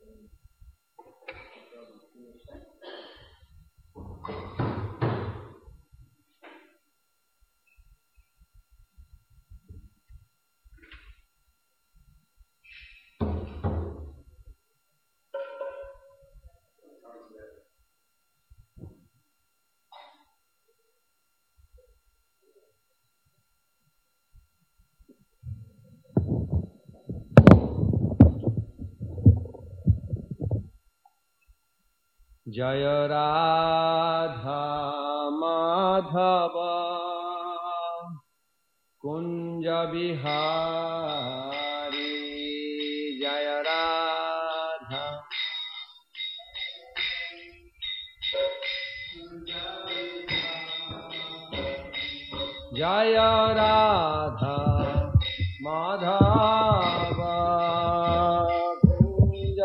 जय राधा माधव कुंज बिहारी जय राधा जय राधा माधव कुंज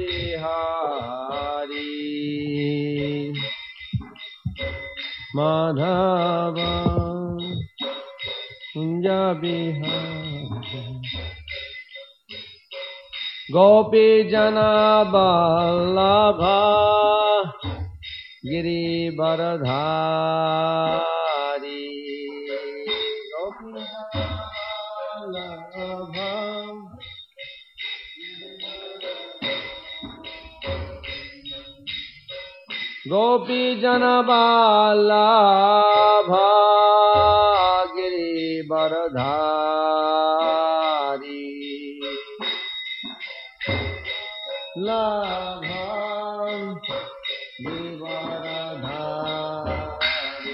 बिहारी माधव कुंज बिहारी गोपी जना वल्लभ गिरिवरधारी गोपी वल्लभ गोपी जन वल्लभ गिरिवरधारी लाभ गिरिवरधारी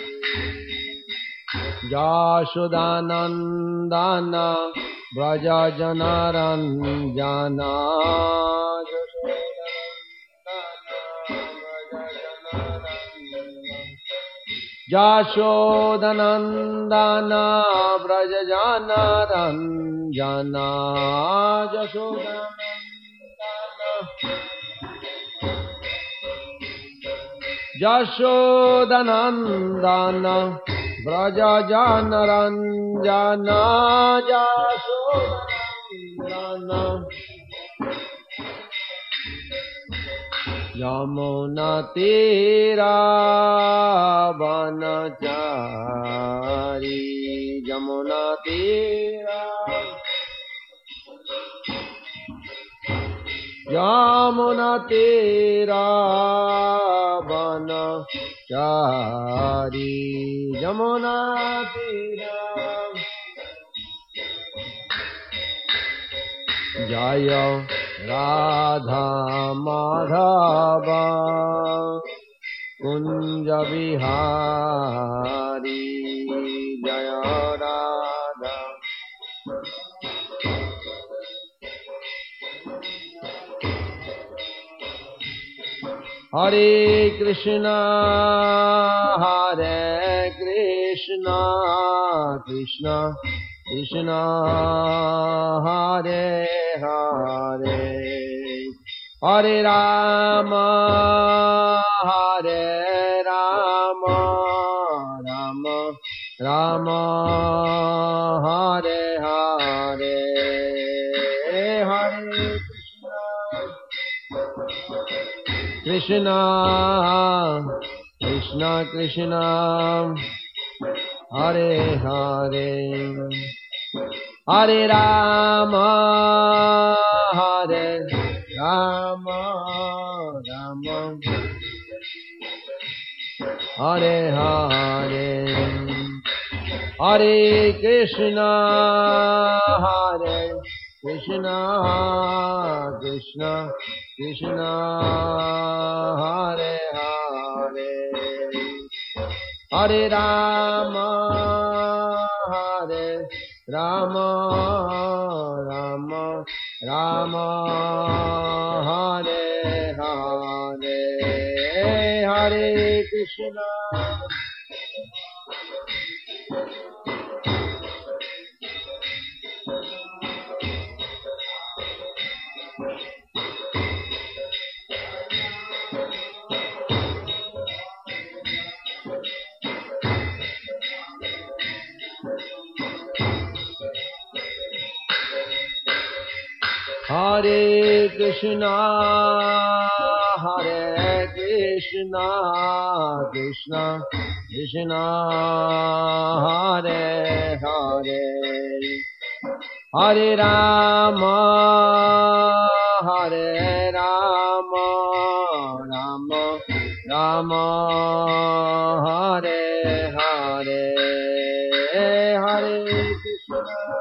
यशोदानंदन व्रज जनरंजन यशोदानंदन व्रज जनरंजन यशोदानंदन व्रज जनरंजन यशोदानंदन यमुना तीरा वनचारी यमुना तीरा यमुना तीरा वनचारी यमुना तीरा जय राधा माधव कुंज बिहारी जय राधा हरे Krishna Krishna Krishna Hare Hare Hare Ram Ram Ram Hare Hare Hare Krishna Krishna Krishna Hare Hare Hare Ram Ram Hare Hare Hare Krishna Krishna Krishna Hare Hare Hare Ram Ram Hare Hare Hare Krishna Hare Krishna, Hare Krishna, Krishna Krishna, Hare Hare, Hare Rama, Hare Rama, Rama Rama, Hare Hare, Hare Krishna.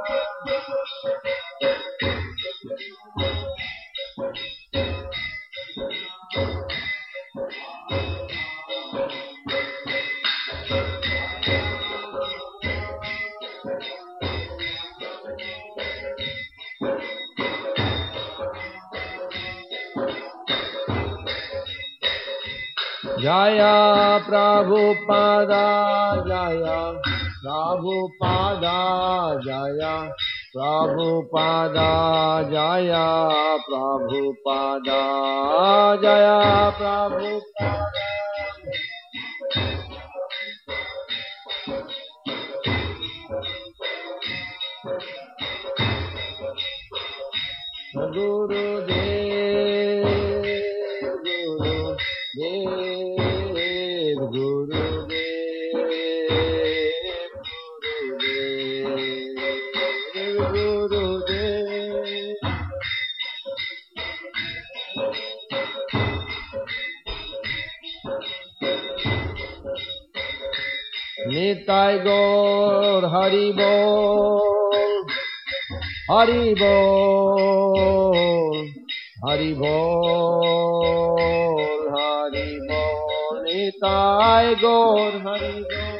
Jaya Prabhupada, Jaya Prabhupada, Jaya Prabhupada, Jaya Prabhupada, Jaya Prabhupada. Guru Dev, Guru Dev, Guru Dev, Guru Dev. Nitai Gaur Hari Bol, Hari Bol, Hari Bol, Hari Bol, Nitai Gaur Hari Bol.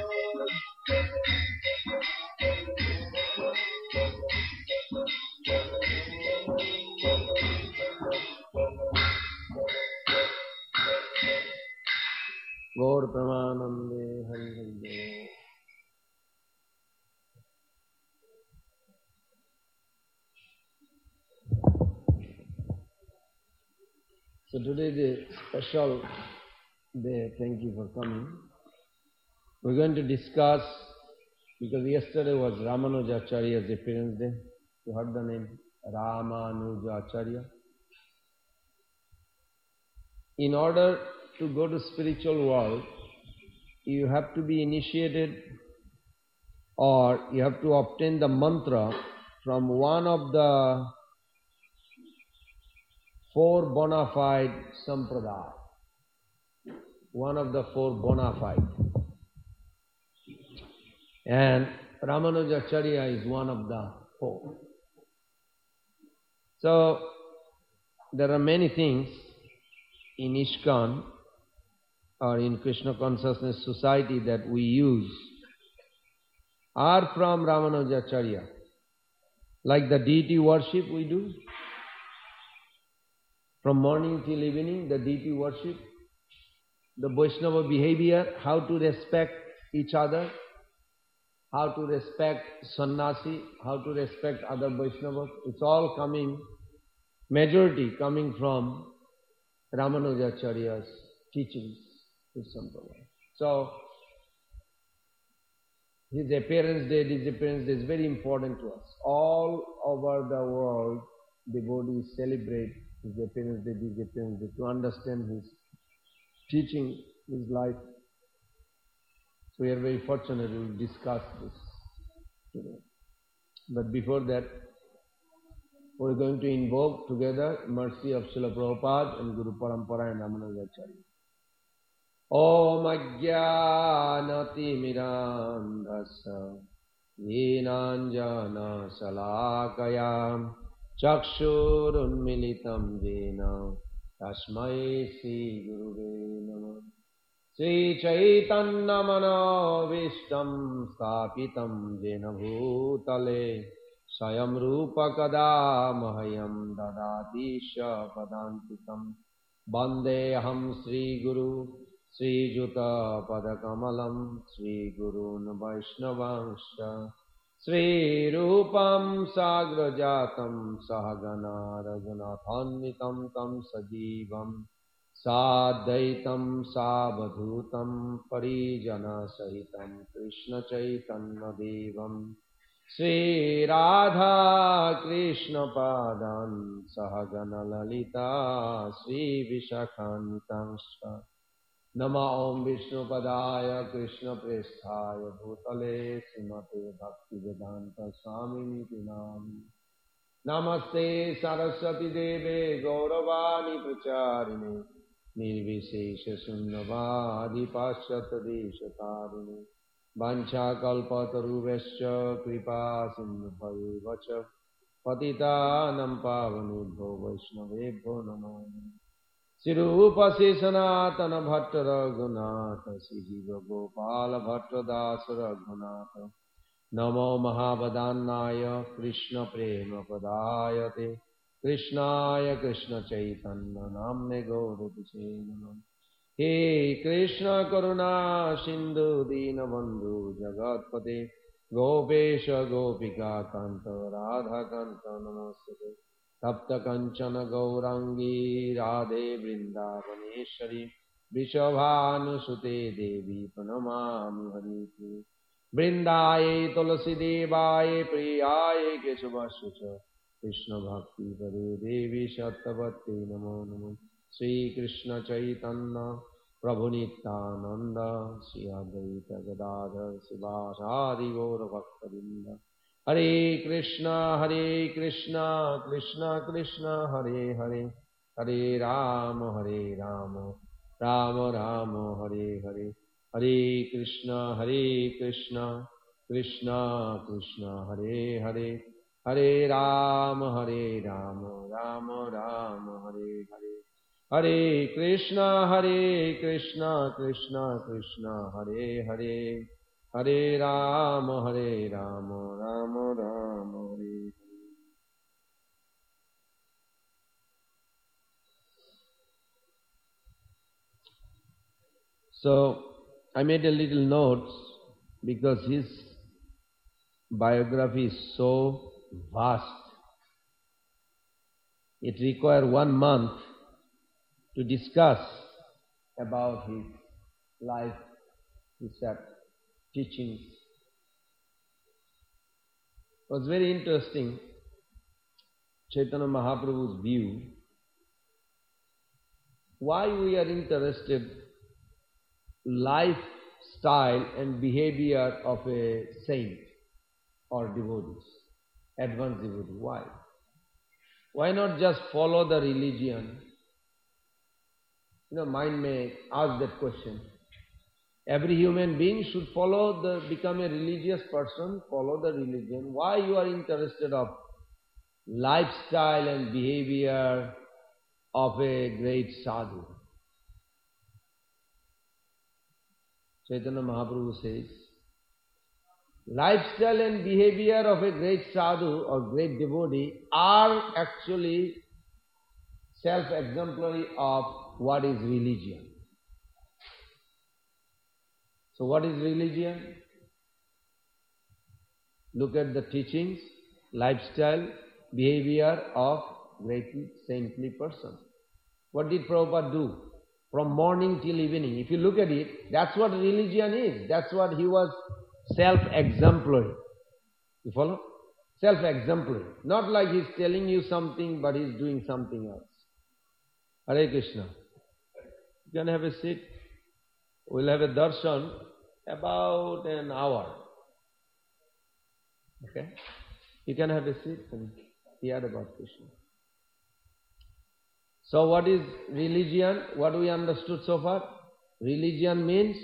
Gaur Pramanande Hari Hari. So today is a special day. Thank you for coming. We're going to discuss, because yesterday was Ramanujacharya's appearance day. You heard the name Ramanujacharya. In order to go to spiritual world, you have to be initiated, or you have to obtain the mantra from one of the four bona fide sampradaya. One of the four bona fide. And Ramanujacharya is one of the four. So, there are many things in ISKCON or in Krishna Consciousness Society that we use are from Ramanujacharya. Like the deity worship we do. From morning till evening, the deity worship. The Vaishnava behavior, how to respect each other. How to respect sannyasi, how to respect other Vaishnavas. It's all coming, majority coming from Ramanujacharya's teachings. So, his appearance day is very important to us. All over the world, devotees celebrate his appearance day, to understand his teaching, his life. So we are very fortunate to discuss this today. But before that, we are going to invoke together mercy of Srila Prabhupada and Guru Parampara and Ramanujacharya. Om Ajnanatirmirandhasya Yenanjana Salakaya Chakshurunmilitam Jena Tasmai Sri Guruve Namah. Sri Chaitanya Manavishtam Sthapitam Jena Bhutale Sayam Rupa Kada Mahayam Dadati Shapadantikam Bandeham Sri Guru Sri Juta Padakamalam Sri Gurun Vaishnavansha Sri Rupam Sagrajatam Sahagana Raghunathanvitam Tam Sajivam Sadaitam Savadhutam Parijana Sahitam Krishna Chaitanya Devam Sri Radha Krishna Padan Sahagana Lalita Sri Vishakhantansha Nama Om Vishnu Padaya Krishna Presthaya Bhutale Srimate Bhakti Vedanta Swami Tinam Namaste Saraswati Deve Gauravani Pracharini Nirvishesha Sunnavadi Paschata Deshatarine Vancha Kalpataruvescha Kripa Sindhubhayuvacha Patitanam Pavanubho Vaishnavebho Namo Sirupa Sanatana Bhatta Raghunatha Sijiva Gopala Bhatta Dasa Raghunatha Namo Mahabadannaya Krishna Prema Padayate Krishnaya Krishna Chaitanya Namne Gaurapise Namah He Krishna Karuna Sindhu Dinabandhu Jagatpate Gopesha Gopika Kanta Radha Kanta Namaste Tapta Kanchana Gaurangi Radhe Vrindavaneshwari Vishabhanusute Devi Pranamami Hariti Vrindaye Tulasi Devaye Priyaye Keshavasya Krishna Bhakti Pade Devi Sattavati Namo Namo Sri Krishna Chaitanya Prabhu Nityananda Sri Advaita Gadadhar Sivasadi Gaura Bhaktavinda Hare Krishna Krishna Krishna Hare Hare Hare Rama Rama Rama Hare Hare Hare Krishna Krishna Krishna Hare Hare Hare Rama Rama Rama Hare Hare Hare Krishna Krishna Krishna Hare Hare Hare Rama Rama Rama Hare Hare. So I made a little notes because his biography is so vast. It requires 1 month to discuss about his life, his teachings. It was very interesting, Chaitanya Mahaprabhu's view, why we are interested lifestyle and behavior of a saint or devotees, advanced devotee. Why? Why not just follow the religion? Mind may ask that question. Every human being should become a religious person, follow the religion. Why you are interested of lifestyle and behavior of a great sadhu? Chaitanya Mahaprabhu says, lifestyle and behavior of a great sadhu or great devotee are actually self-exemplary of what is religion. So what is religion? Look at the teachings, lifestyle, behavior of great saintly person. What did Prabhupada do? From morning till evening. If you look at it, that's what religion is. That's what he was self-exemplary. You follow? Self-exemplary. Not like he's telling you something, but he's doing something else. Hare Krishna. You can have a seat. We'll have a darshan about an hour. Okay? You can have a seat and hear about Krishna. So what is religion? What we understood so far? Religion means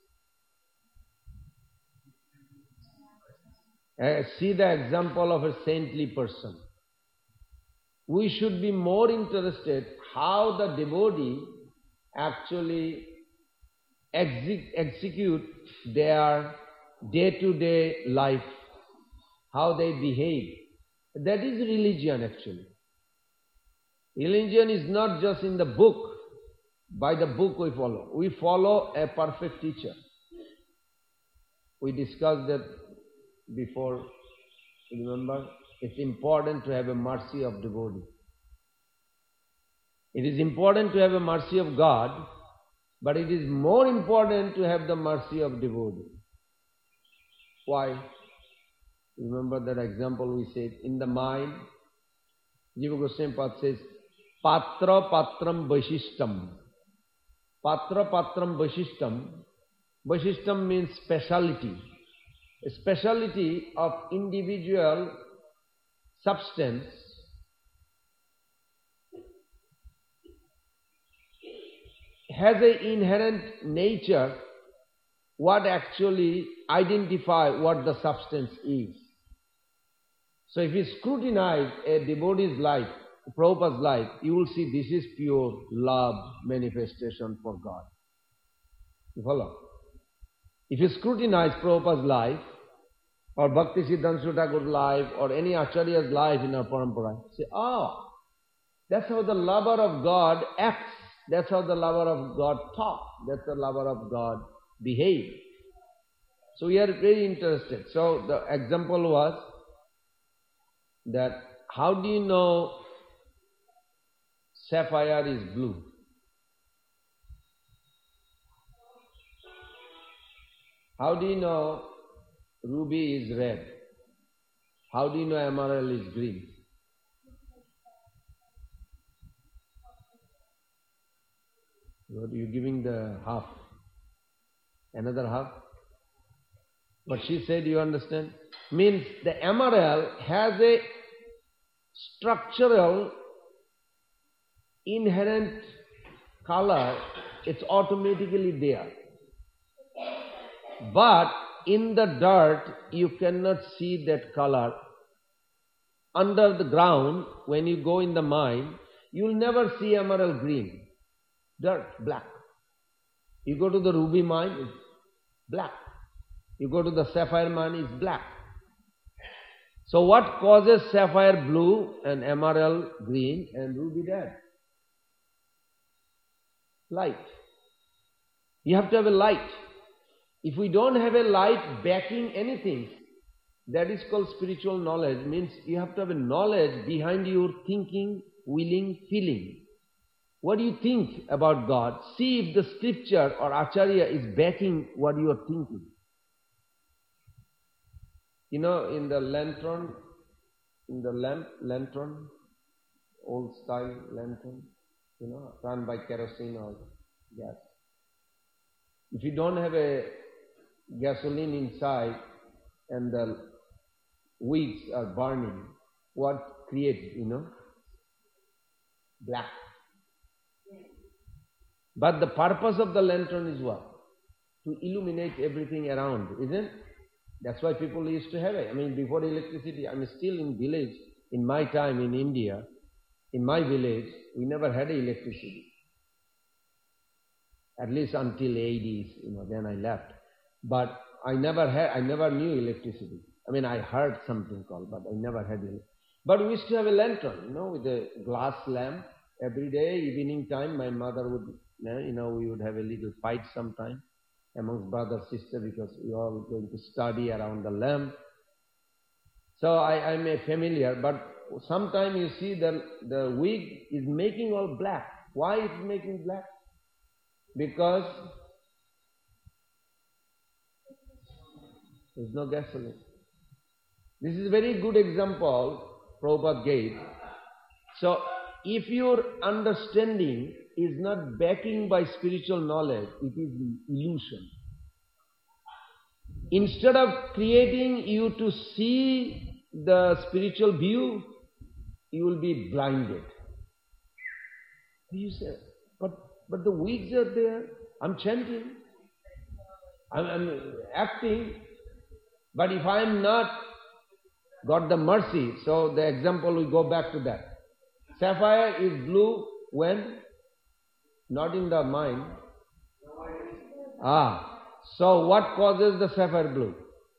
see the example of a saintly person. We should be more interested how the devotee actually execute their day-to-day life, how they behave. That is religion actually. Religion is not just in the book. By the book we follow. We follow a perfect teacher. We discussed that before. Remember, it's important to have a mercy of devotee. It is important to have a mercy of God, but it is more important to have the mercy of devotee. Why? Remember that example we said, in the mind, Jiva Goswami Pad says, Patra Patram Vaishishtam. Patra Patram Vaishishtam. Vaishishtam means speciality. A speciality of individual substance has an inherent nature what actually identify what the substance is. So if you scrutinize a devotee's life, Prabhupada's life, you will see this is pure love manifestation for God. You follow? If you scrutinize Prabhupada's life, or Bhakti Siddhanta Thakur's life, or any Acharya's life in our parampara, say, that's how the lover of God acts. That's how the lover of God talks. That's the lover of God behaves. So we are very interested. So the example was that how do you know sapphire is blue? How do you know ruby is red? How do you know emerald is green? What are you giving the half? Another half? What she said, you understand? Means the emerald has a structural inherent color, it's automatically there. But in the dirt, you cannot see that color. Under the ground, when you go in the mine, you will never see emerald green. Dirt, black. You go to the ruby mine, it's black. You go to the sapphire mine, it's black. So what causes sapphire blue and emerald green and ruby red? Light. You have to have a light. If we don't have a light backing anything, that is called spiritual knowledge. Means you have to have a knowledge behind your thinking, willing, feeling. What do you think about God? See if the scripture or acharya is backing what you are thinking. You know, in the lantern, lantern, old style lantern, you know, run by kerosene or gas. If you don't have a gasoline inside and the wicks are burning, what creates, you know? Black. But the purpose of the lantern is what? To illuminate everything around, isn't it? That's why people used to have it. I mean, before electricity, I'm still in village. In my time in India, in my village, we never had electricity. At least until 80s, you know, then I left. But I never knew electricity. I mean, I heard something called, but I never had it. But we used to have a lantern, you know, with a glass lamp. Every day, evening time, my mother would, you know, we would have a little fight sometime amongst brother, sister, because we are all going to study around the lamp. So I'm a familiar, but sometimes you see the wig is making all black. Why it's making black? Because there's no gasoline. This is a very good example Prabhupada gave. So if your understanding is not backing by spiritual knowledge, it is illusion. Instead of creating you to see the spiritual view, you will be blinded. You say, but the wigs are there, I'm chanting, I'm acting, but if I am not got the mercy, so the example we go back to that. Sapphire is blue when? Not in the mind. So what causes the sapphire blue?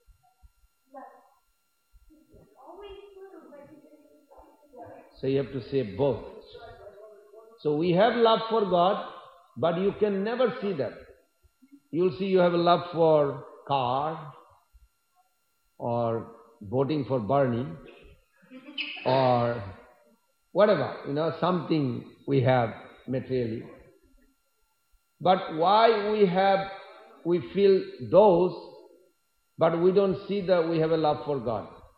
So you have to say both. So we have love for God, but you can never see that. You'll see you have a love for car, or voting for Bernie, or whatever, you know, something we have materially. But why we feel those, but we don't see that we have a love for God?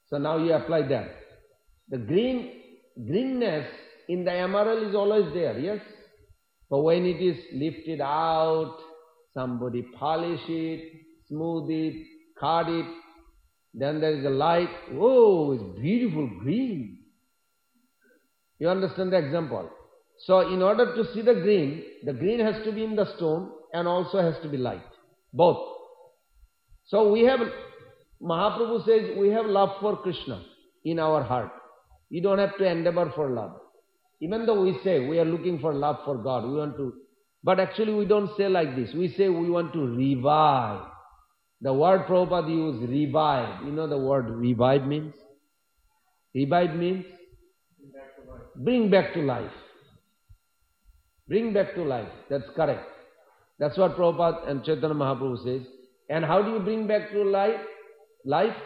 So now you apply that. The greenness in the emerald is always there, yes? But when it is lifted out, somebody polish it, smooth it, cut it, then there is a light. Oh, it's beautiful green. You understand the example? So in order to see the green has to be in the stone and also has to be light. Both. So we have, Mahaprabhu says, we have love for Krishna in our heart. You don't have to endeavor for love. Even though we say we are looking for love for God, we want to, but actually we don't say like this. We say we want to revive. The word Prabhupada used, revive. You know the word revive means? Revive means? Bring back to life. Bring back to life. That's correct. That's what Prabhupada and Chaitanya Mahaprabhu says. And how do you bring back to life? Life?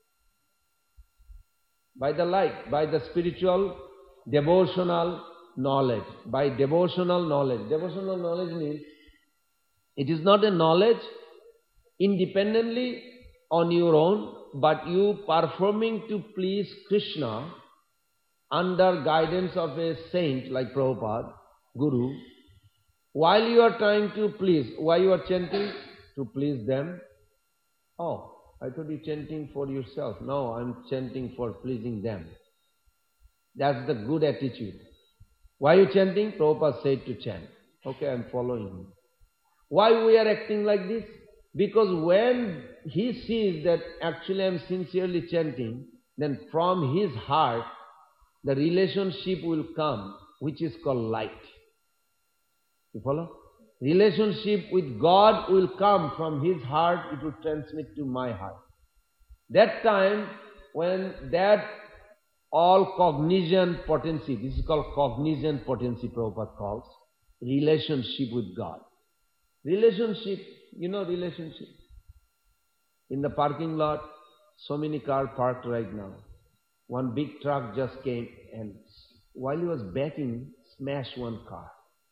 By the light, by the spiritual, devotional knowledge. By devotional knowledge. Devotional knowledge means it is not a knowledge independently on your own, but you performing to please Krishna under guidance of a saint like Prabhupada, Guru. While you are trying to please, why you are chanting? To please them. Oh, I thought you chanting for yourself. No, I'm chanting for pleasing them. That's the good attitude. Why are you chanting? Prabhupada said to chant. Okay, I'm following him. Why we are acting like this? Because when he sees that actually I'm sincerely chanting, then from his heart, the relationship will come, which is called light. You follow? Relationship with God will come from his heart, it will transmit to my heart. That time, when that all cognizant potency, this is called cognizant potency, Prabhupada calls, relationship with God. Relationship, you know relationship. In the parking lot, so many cars parked right now. One big truck just came and while he was backing, smashed one car.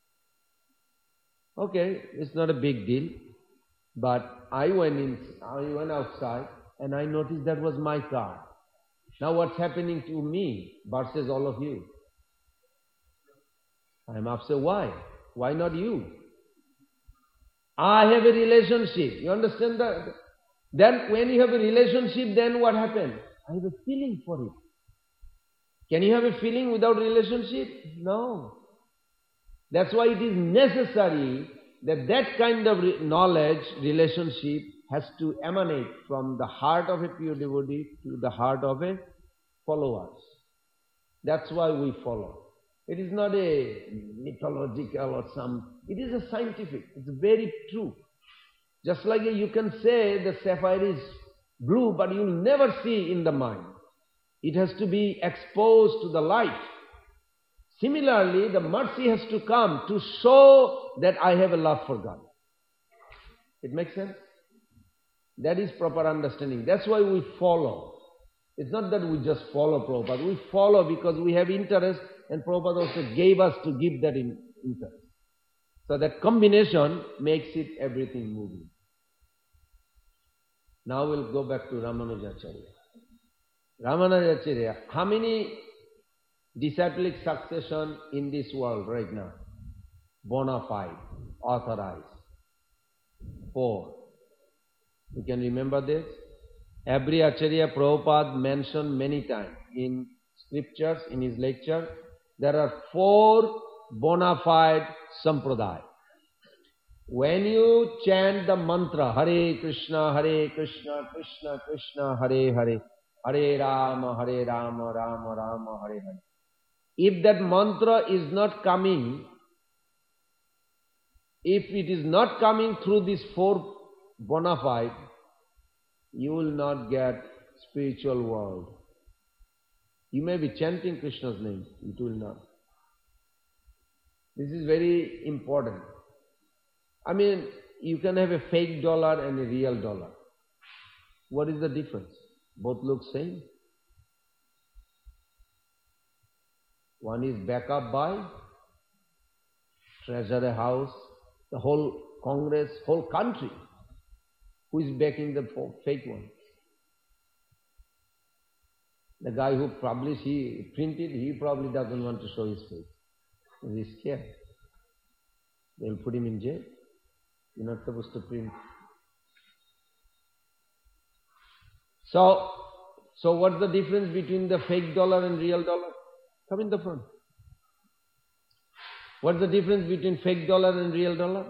Okay, it's not a big deal, but I went outside and I noticed that was my car. Now what's happening to me versus all of you? I'm upset. Why? Why not you? I have a relationship. You understand that? Then when you have a relationship, then what happens? I have a feeling for it. Can you have a feeling without relationship? No. That's why it is necessary that that kind of knowledge, relationship, has to emanate from the heart of a pure devotee to the heart of a follower. That's why we follow. It is not a mythological or some, it is a scientific, it's very true. Just like you can say the sapphire is blue, but you'll never see in the mind. It has to be exposed to the light. Similarly, the mercy has to come to show that I have a love for God. It makes sense? That is proper understanding. That's why we follow. It's not that we just follow Prabhupada. We follow because we have interest, and Prabhupada also gave us to give that interest. So that combination makes it everything moving. Now we'll go back to Ramanujacharya. Ramanujacharya, how many disciplic succession in this world right now? Bona fide, authorized. 4. You can remember this? Every Acharya Prabhupada mentioned many times in scriptures, in his lecture, there are 4 bona fide sampradaya. When you chant the mantra, Hare Krishna, Krishna Krishna, Hare Hare, Hare Rama, Rama Rama, Hare Hare. If that mantra is not coming, if it is not coming through these 4 bona fide, you will not get spiritual world. You may be chanting Krishna's name, it will not. This is very important. I mean, you can have a fake dollar and a real dollar. What is the difference? Both look same. One is backed up by treasury house, the whole Congress, whole country. Who is backing the fake one? The guy who published, he printed, he probably doesn't want to show his face. He's scared. They'll put him in jail. You're not supposed to print. So what's the difference between the fake dollar and real dollar? Come in the front. What's the difference between fake dollar and real dollar?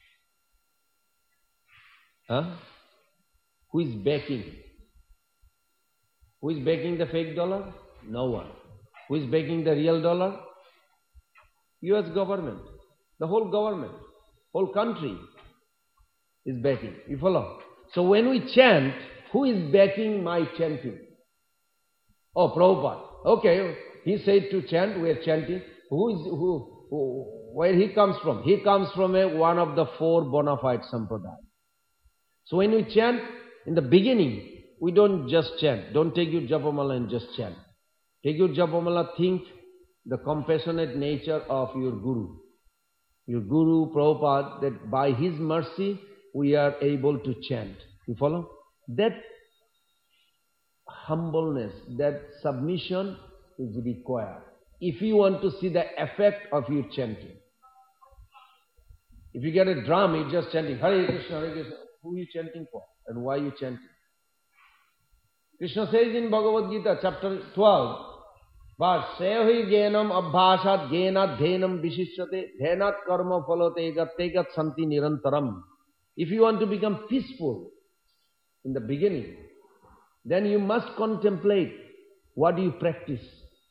Huh? Who is backing? Who is backing the fake dollar? No one. Who is backing the real dollar? US government. The whole government, whole country is backing. You follow? So when we chant, who is backing my chanting? Oh, Prabhupada. Okay, he said to chant, we are chanting. Where he comes from? He comes from one of the four bona fide sampradayas. So when we chant, in the beginning, we don't just chant. Don't take your japamala and just chant. Take your japamala, think the compassionate nature of your Guru. Your Guru, Prabhupada, that by his mercy, we are able to chant. You follow? That humbleness, that submission is required if you want to see the effect of your chanting. If you get a drum, you're just chanting, Hare Krishna, Hare Krishna. Who are you chanting for? And why are you chanting? Krishna says in Bhagavad Gita, chapter 12, verse, Sehi genam abhasat genat dhenam vishishyate dhenat karma phalote tegat santi nirantaram. If you want to become peaceful in the beginning, then you must contemplate what you practice.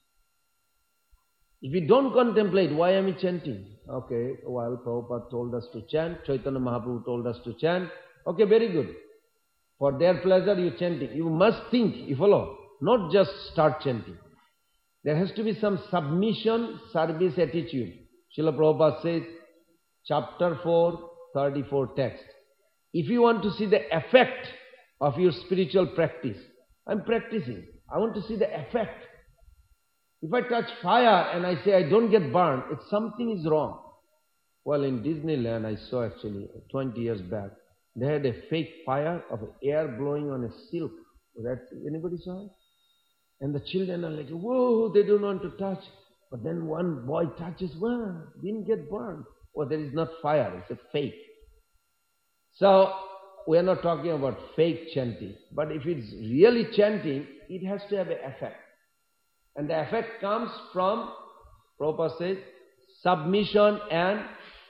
If you don't contemplate, why am I chanting? Okay, well, Prabhupada told us to chant, Chaitanya Mahaprabhu told us to chant. Okay, very good. For their pleasure, you're chanting. You must think, you follow, not just start chanting. There has to be some submission, service attitude. Srila Prabhupada says, chapter 4, 34 text. If you want to see the effect of your spiritual practice, I'm practicing. I want to see the effect. If I touch fire and I say I don't get burned, it's something is wrong. Well, in Disneyland, I saw actually 20 years back, they had a fake fire of air blowing on a silk. Anybody saw it? And the children are like, whoa, they don't want to touch. But then one boy touches, well, didn't get burned. Well, there is not fire, it's a fake. So, we are not talking about fake chanting. But if it's really chanting, it has to have an effect. And the effect comes from, Prabhupada says, submission and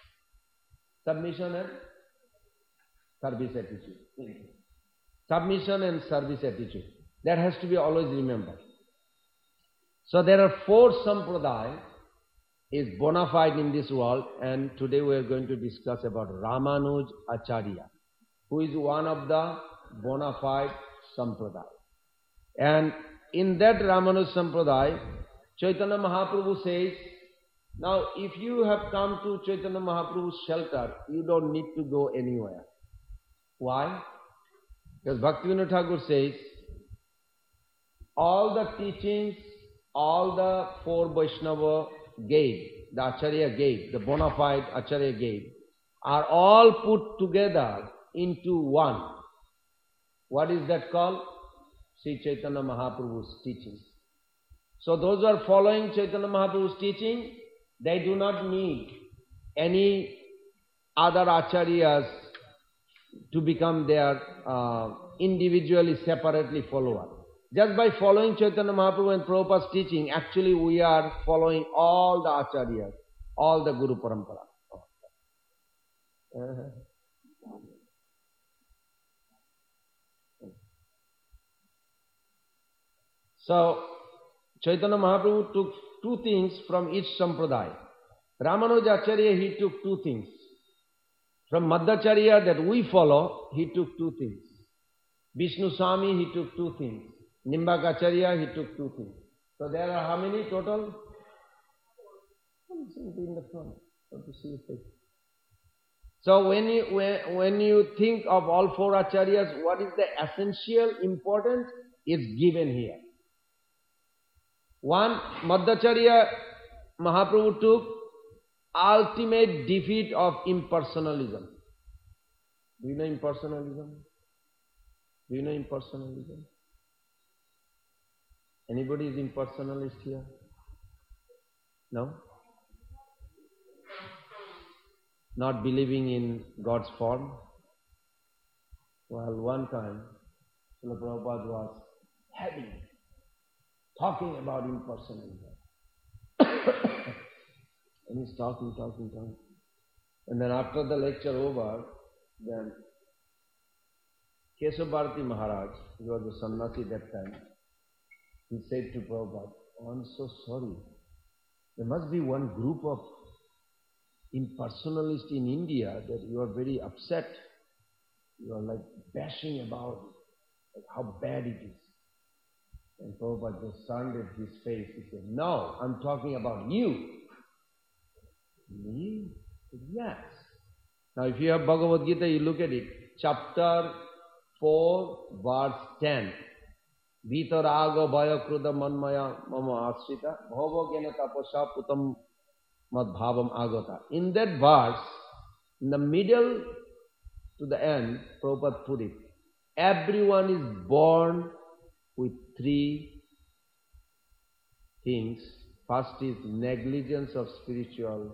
service attitude. Submission and service attitude. That has to be always remembered. So there are four sampradaya is bona fide in this world, and today we are going to discuss about Ramanuj Acharya, who is one of the bona fide sampradaya. And in that Ramanuj sampradaya, Chaitanya Mahaprabhu says, now if you have come to Chaitanya Mahaprabhu's shelter, you don't need to go anywhere. Why? Because Bhaktivinoda Thakur says, all the teachings, all the four Vaishnava gave, the Acharya gave, the bona fide Acharya gave, are all put together into one. What is that called? Sri Chaitanya Mahaprabhu's teaching. So those who are following Chaitanya Mahaprabhu's teaching, they do not need any other acharyas to become their individually, separately follower. Just by following Chaitanya Mahaprabhu and Prabhupada's teaching, actually we are following all the acharyas, all the Guru Parampara. So, Chaitanya Mahaprabhu took two things from each sampradaya. Ramanuja Acharya, he took two things. From Madhacharya that we follow, he took two things. Vishnu Swami, he took two things. Nimbakacharya, he took two things. So there are how many total? In the front. To see your face. So when you think of all four acharyas, what is the essential importance? It's given here. One, Madhacharya Mahaprabhu took ultimate defeat of impersonalism. Do you know impersonalism? Do you know impersonalism? Anybody is impersonalist here? No? Not believing in God's form? Well, one time, Srila Prabhupada was talking about impersonalism. And he's talking. And then after the lecture over, then Keshav Bharati Maharaj, he was a sannyasi that time, he said to Prabhupada, "Oh, I'm so sorry. There must be one group of impersonalists in India that you are very upset. You are like bashing about like how bad it is." And Prabhupada just turned at his face. He said, "No, I'm talking about you." Me? Yes. Now if you have Bhagavad Gita, you look at it. Chapter 4, verse 10. Vitaraga bhaya kruda manmaya mama asrita bhava gena tapasya putam madbhavam agata. In that verse, in the middle to the end, Prabhupada put it. Everyone is born with three things. First is negligence of spiritual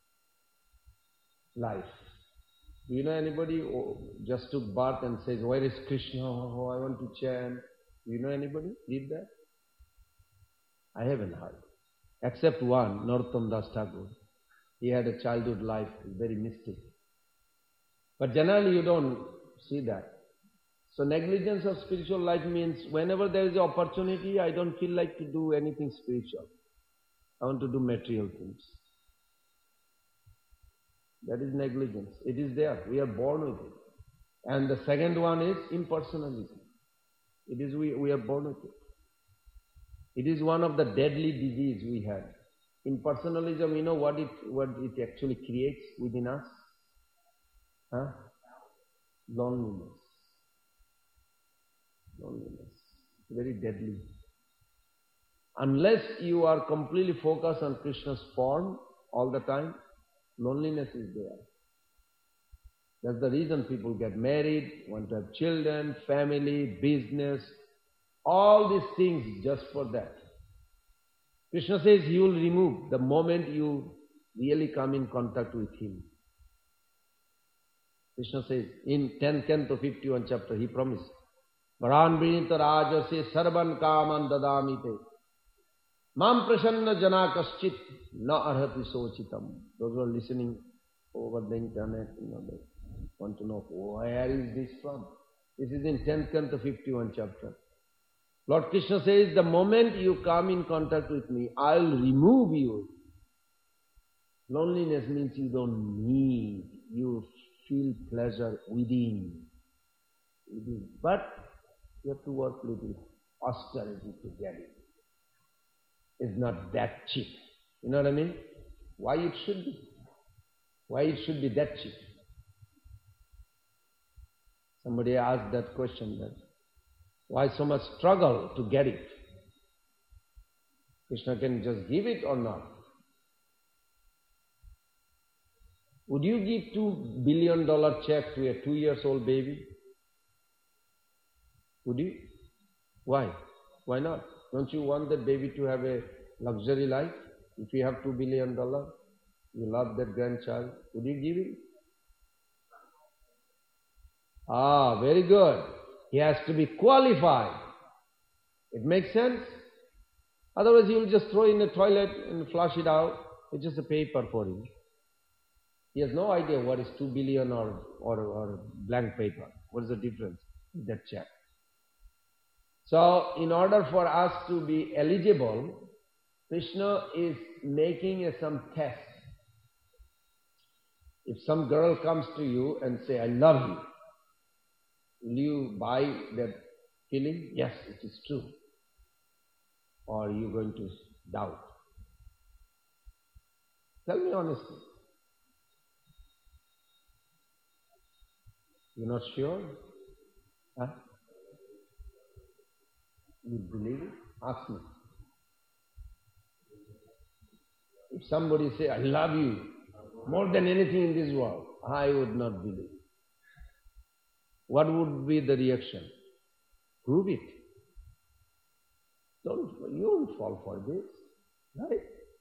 life. Do you know anybody who just took birth and says, "Where is Krishna? Oh, I want to chant." Do you know anybody? Read that? I haven't heard. Except one, Narottam Das Thakur. He had a childhood life, very mystic. But generally you don't see that. So negligence of spiritual life means whenever there is an opportunity, I don't feel like to do anything spiritual. I want to do material things. That is negligence. It is there. We are born with it. And the second one is impersonalism. It is we are born with it. It is one of the deadly disease we have. Impersonalism, you know what it actually creates within us? Huh? Loneliness. Loneliness. Very deadly. Unless you are completely focused on Krishna's form all the time, loneliness is there. That's the reason people get married, want to have children, family, business, all these things just for that. Krishna says he will remove the moment you really come in contact with him. Krishna says in 10th canto 51 chapter, he promised, "Varan Vrinita Rajase Sarvan Kaman Dadamite Mam Prasanna Jana Kaschit Na Arhati Sochitam." Those who are listening over the internet, they want to know, where is this from? This is in 10th canto 51 chapter. Lord Krishna says, the moment you come in contact with me, I'll remove you. Loneliness means you don't need, you feel pleasure within. But you have to work a little austerity to get it. It's not that cheap. You know what I mean? Why it should be? Why it should be that cheap? Somebody asked that question, that why so much struggle to get it? Krishna can just give it or not? Would you give $2 billion check to a 2-year-old baby? Would you? Why? Why not? Don't you want that baby to have a luxury life? If you have $2 billion, you love that grandchild, would you give it? Ah, very good. He has to be qualified. It makes sense? Otherwise you will just throw in the toilet and flush it out. It's just a paper for him. He has no idea what is 2 billion or blank paper. What is the difference in that check? So, in order for us to be eligible, Krishna is making some test. If some girl comes to you and say, "I love you," will you buy that feeling? Yes, it is true. Or are you going to doubt? Tell me honestly. You're not sure? Huh? You believe it? Ask me. If somebody say, "I love you more than anything in this world," I would not believe it. What would be the reaction? Prove it. You won't fall for this, right?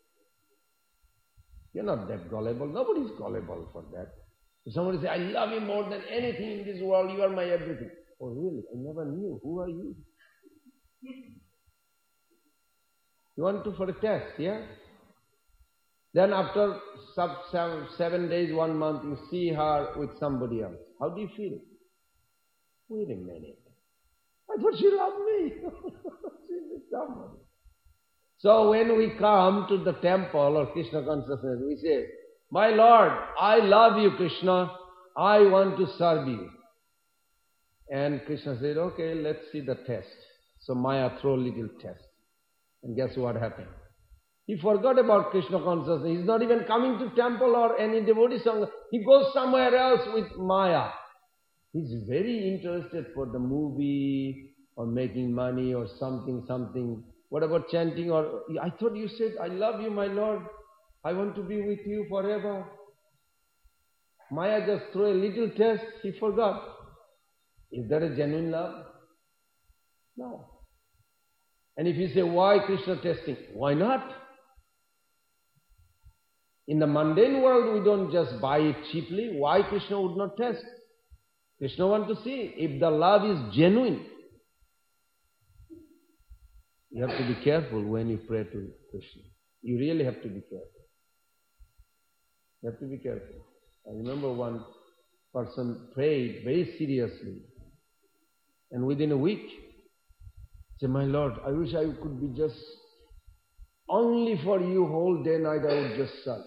You're not that gullible. Nobody's gullible for that. If somebody says, I love you more than anything in this world, you are my everything. Oh, really? I never knew. Who are you? You want to for a test, yeah? Then after 7 days, 1 month, you see her with somebody else. How do you feel? Wait a minute. I thought she loved me. She's with somebody. So when we come to the temple or Krishna consciousness, we say, my Lord, I love you, Krishna. I want to serve you. And Krishna said, okay, let's see the test. So Maya threw a little test. And guess what happened? He forgot about Krishna consciousness. He's not even coming to temple or any devotee sangha. He goes somewhere else with Maya. He's very interested for the movie or making money or something. What about chanting? Or I thought you said, I love you, my Lord. I want to be with you forever. Maya just threw a little test. He forgot. Is that a genuine love? No. And if you say, why Krishna testing? Why not? In the mundane world, we don't just buy it cheaply. Why Krishna would not test? Krishna wants to see if the love is genuine. You have to be careful when you pray to Krishna. You really have to be careful. You have to be careful. I remember one person prayed very seriously. And within a week, said, my Lord, I wish I could be just only for you whole day night I would just serve.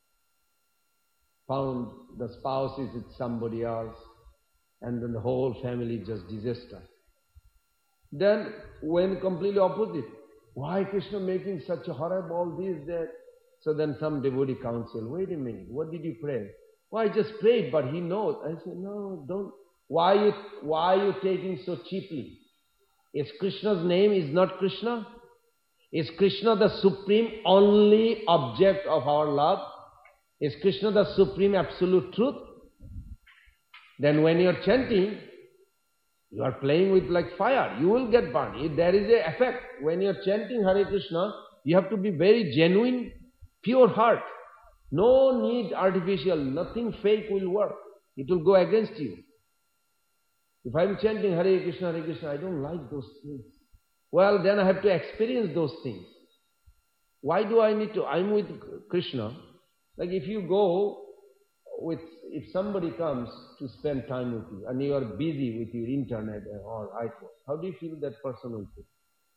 Found the spouse is with somebody else, and then the whole family just disaster. Then went completely opposite. Why Krishna making such a horrible all this, that? So then some devotee counsel, wait a minute, what did you pray? Well, I just prayed, but he knows. I said, no, don't. Why are you taking so cheaply? Is Krishna's name is not Krishna? Is Krishna the supreme only object of our love? Is Krishna the supreme absolute truth? Then when you're chanting, you are playing with like fire. You will get burned. There is an effect. When you're chanting Hare Krishna, you have to be very genuine, pure heart. No need artificial, nothing fake will work. It will go against you. If I'm chanting Hare Krishna, I don't like those things. Well, then I have to experience those things. Why do I need to? I'm with Krishna. Like if you go with, if somebody comes to spend time with you and you are busy with your internet or iPhone, how do you feel that person will feel?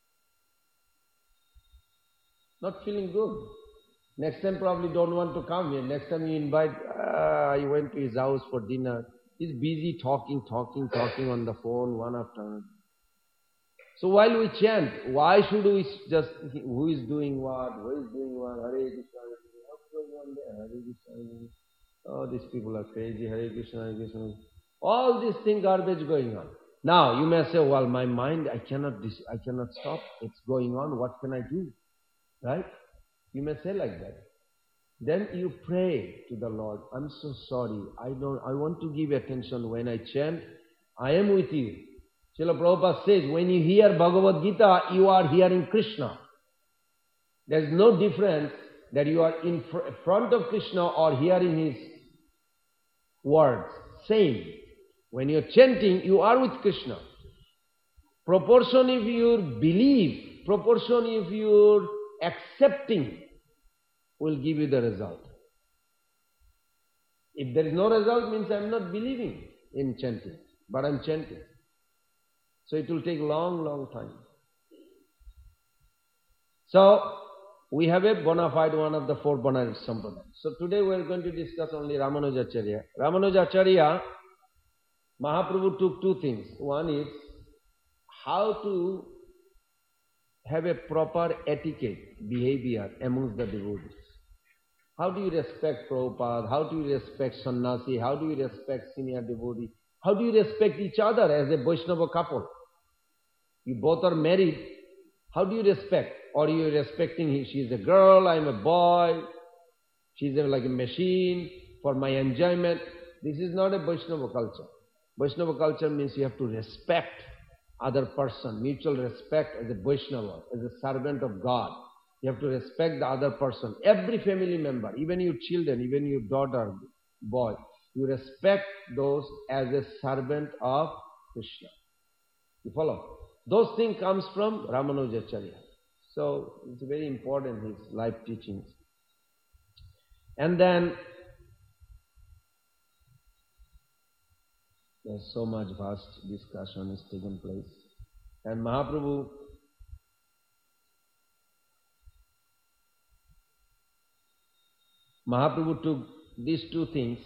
Not feeling good. Next time probably don't want to come here. Next time you invite, I went to his house for dinner. He's busy talking on the phone one after another. So while we chant, why should we just, who is doing what, Hare Krishna, what's going on there, Hare Krishna, oh, these people are crazy, Hare Krishna, all these things garbage going on. Now, you may say, well, my mind, I cannot stop, it's going on, what can I do, right? You may say like that. Then you pray to the Lord, I'm so sorry, I want to give attention when I chant, I am with you. Srila Prabhupada says, when you hear Bhagavad Gita, you are hearing Krishna. There is no difference that you are in front of Krishna or hearing his words. Same. When you are chanting, you are with Krishna. Proportion of your belief, proportion of your accepting will give you the result. If there is no result, means I am not believing in chanting, but I am chanting. So it will take long time. So, we have a bona fide one of the four Banarasi Sampradaya. So today we are going to discuss only Ramanujacharya. Ramanujacharya, Mahaprabhu took two things. One is how to have a proper etiquette, behavior amongst the devotees. How do you respect Prabhupada? How do you respect Sannyasi? How do you respect senior devotee? How do you respect each other as a Vaishnava couple? You both are married. How do you respect? Or you are respecting him? She is a girl, I am a boy. She is like a machine for my enjoyment. This is not a Vaishnava culture. Vaishnava culture means you have to respect other person, mutual respect as a Vaishnava, as a servant of God. You have to respect the other person, every family member, even your children, even your daughter, boy. You respect those as a servant of Krishna. You follow? Those things comes from Ramanujacharya. So it's very important, his life teachings. And then there's so much vast discussion is taken place. And Mahaprabhu took these two things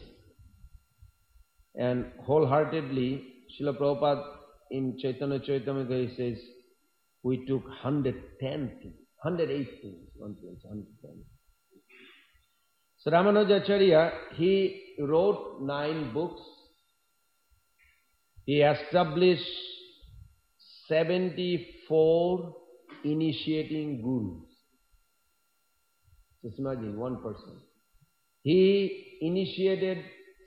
and wholeheartedly, Srila Prabhupada in Chaitanya Charitamrita, he says, we took 110 things, 108 things, 110. So Ramanujacharya, he wrote 9 books. He established 74 initiating gurus. Just imagine, one person. He initiated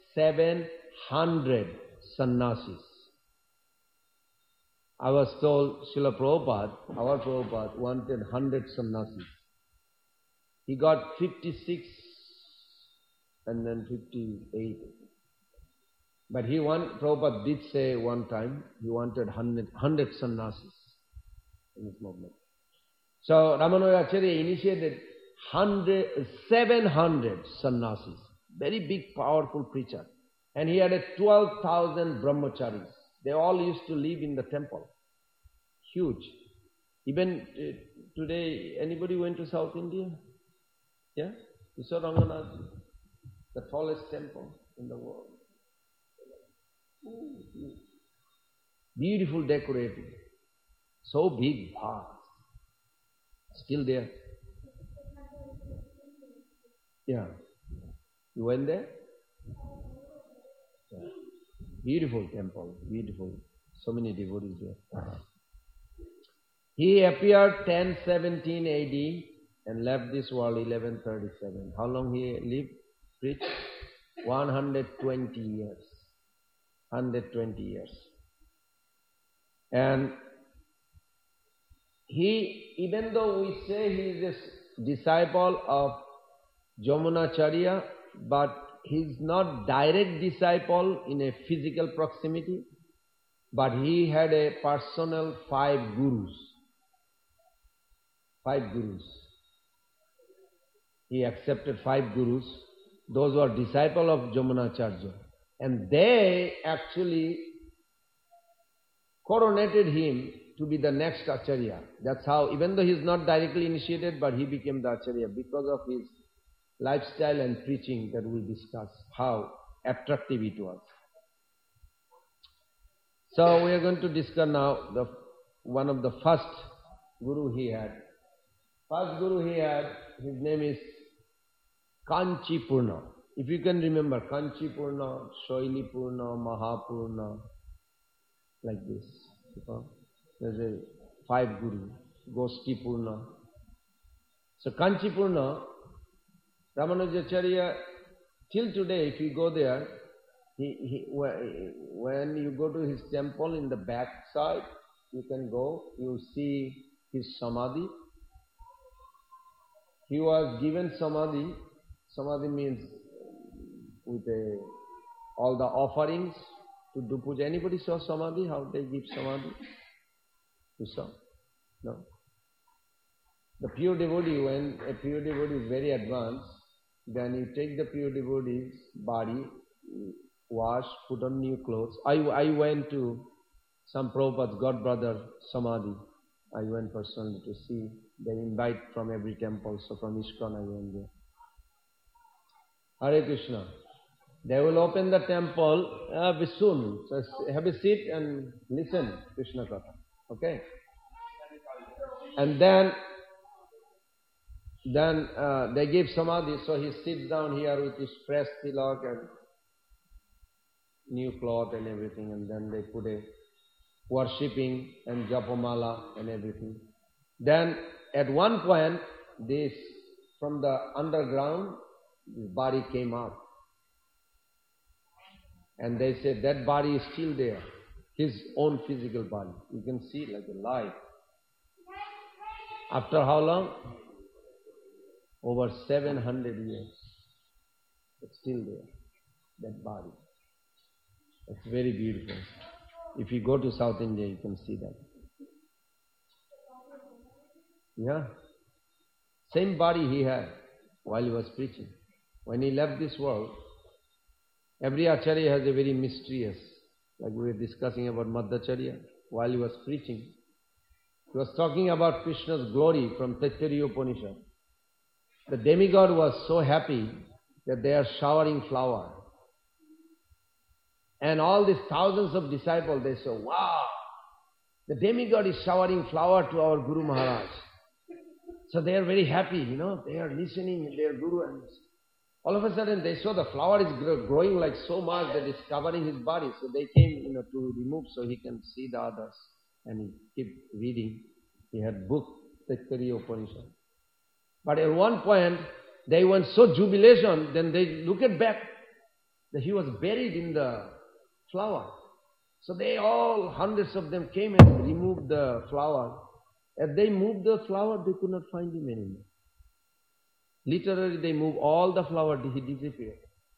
700 sannyasis. I was told Srila Prabhupada, our Prabhupada, wanted 100 sannyasis. He got 56 and then 58. But Prabhupada did say one time, he wanted 100 sannyasis in his movement. So Ramanujacharya initiated 700 sannyasis. Very big, powerful preacher. And he had 12,000 brahmacharis. They all used to live in the temple. Huge. Even today, anybody went to South India? Yeah? You saw Ranganath, the tallest temple in the world. Beautiful decorated. So big, vast. Still there. Yeah. You went there? Yeah. Beautiful temple, beautiful. So many devotees there. He appeared 1017 AD and left this world 1137. How long he lived? Preached? 120 years. 120 years. And he, even though we say he is a disciple of Jamunacharya, but he is not direct disciple in a physical proximity, but he had a personal 5 gurus. 5 gurus. He accepted 5 gurus. Those were disciples of Jamunacharya. And they actually coronated him to be the next Acharya. That's how, even though he is not directly initiated, but he became the Acharya because of his lifestyle and preaching that we discuss, how attractive it was. So we are going to discuss now one of the first guru he had. First guru he had, his name is Kanchipurna. If you can remember, Kanchipurna, Shailipurna, Mahapurna, like this. There's a 5 guru, Goshtipurna. So Kanchipurna, Ramanujacharya, till today, if you go there, when you go to his temple in the back side, you can go, you see his samadhi. He was given samadhi. Samadhi means with all the offerings to do puja. Anybody saw samadhi? How they give samadhi? You saw? No? The pure devotee, when a pure devotee is very advanced, then you take the pure devotee's body, wash, put on new clothes. I went to some Prabhupada's god brother samadhi. I went personally to see. They invite from every temple, so from ISKCON I went there. Hare Krishna. They will open the temple soon. So have a seat and listen Krishna Katha. Okay? And then they give samadhi, so he sits down here with his fresh tilak and new cloth and everything, and then they put a worshipping and japamala and everything. Then at one point, this from the underground, this body came out. And they said that body is still there. his own physical body. You can see like a light. After how long? Over 700 years. It's still there, that body. It's very beautiful. If you go to South India, you can see that. Yeah. Same body he had while he was preaching. When he left this world, every Acharya has a very mysterious, like we were discussing about Madhacharya, while he was preaching. He was talking about Krishna's glory from Taittiriya Upanishad. The demigod was so happy that they are showering flower. And all these thousands of disciples, they say, wow, the demigod is showering flower to our Guru Maharaj. So they are very happy, they are listening, their Guru. And all of a sudden they saw the flower is growing like so much that it's covering his body. So they came, to remove so he can see the others. And he kept reading. He had book, Taittiriya Upanishad. But at one point, they went so jubilation, then they looked back that he was buried in the flower. So they all, hundreds of them came and removed the flower. As they moved the flower, they could not find him anymore. Literally, they moved all the flower, he disappeared.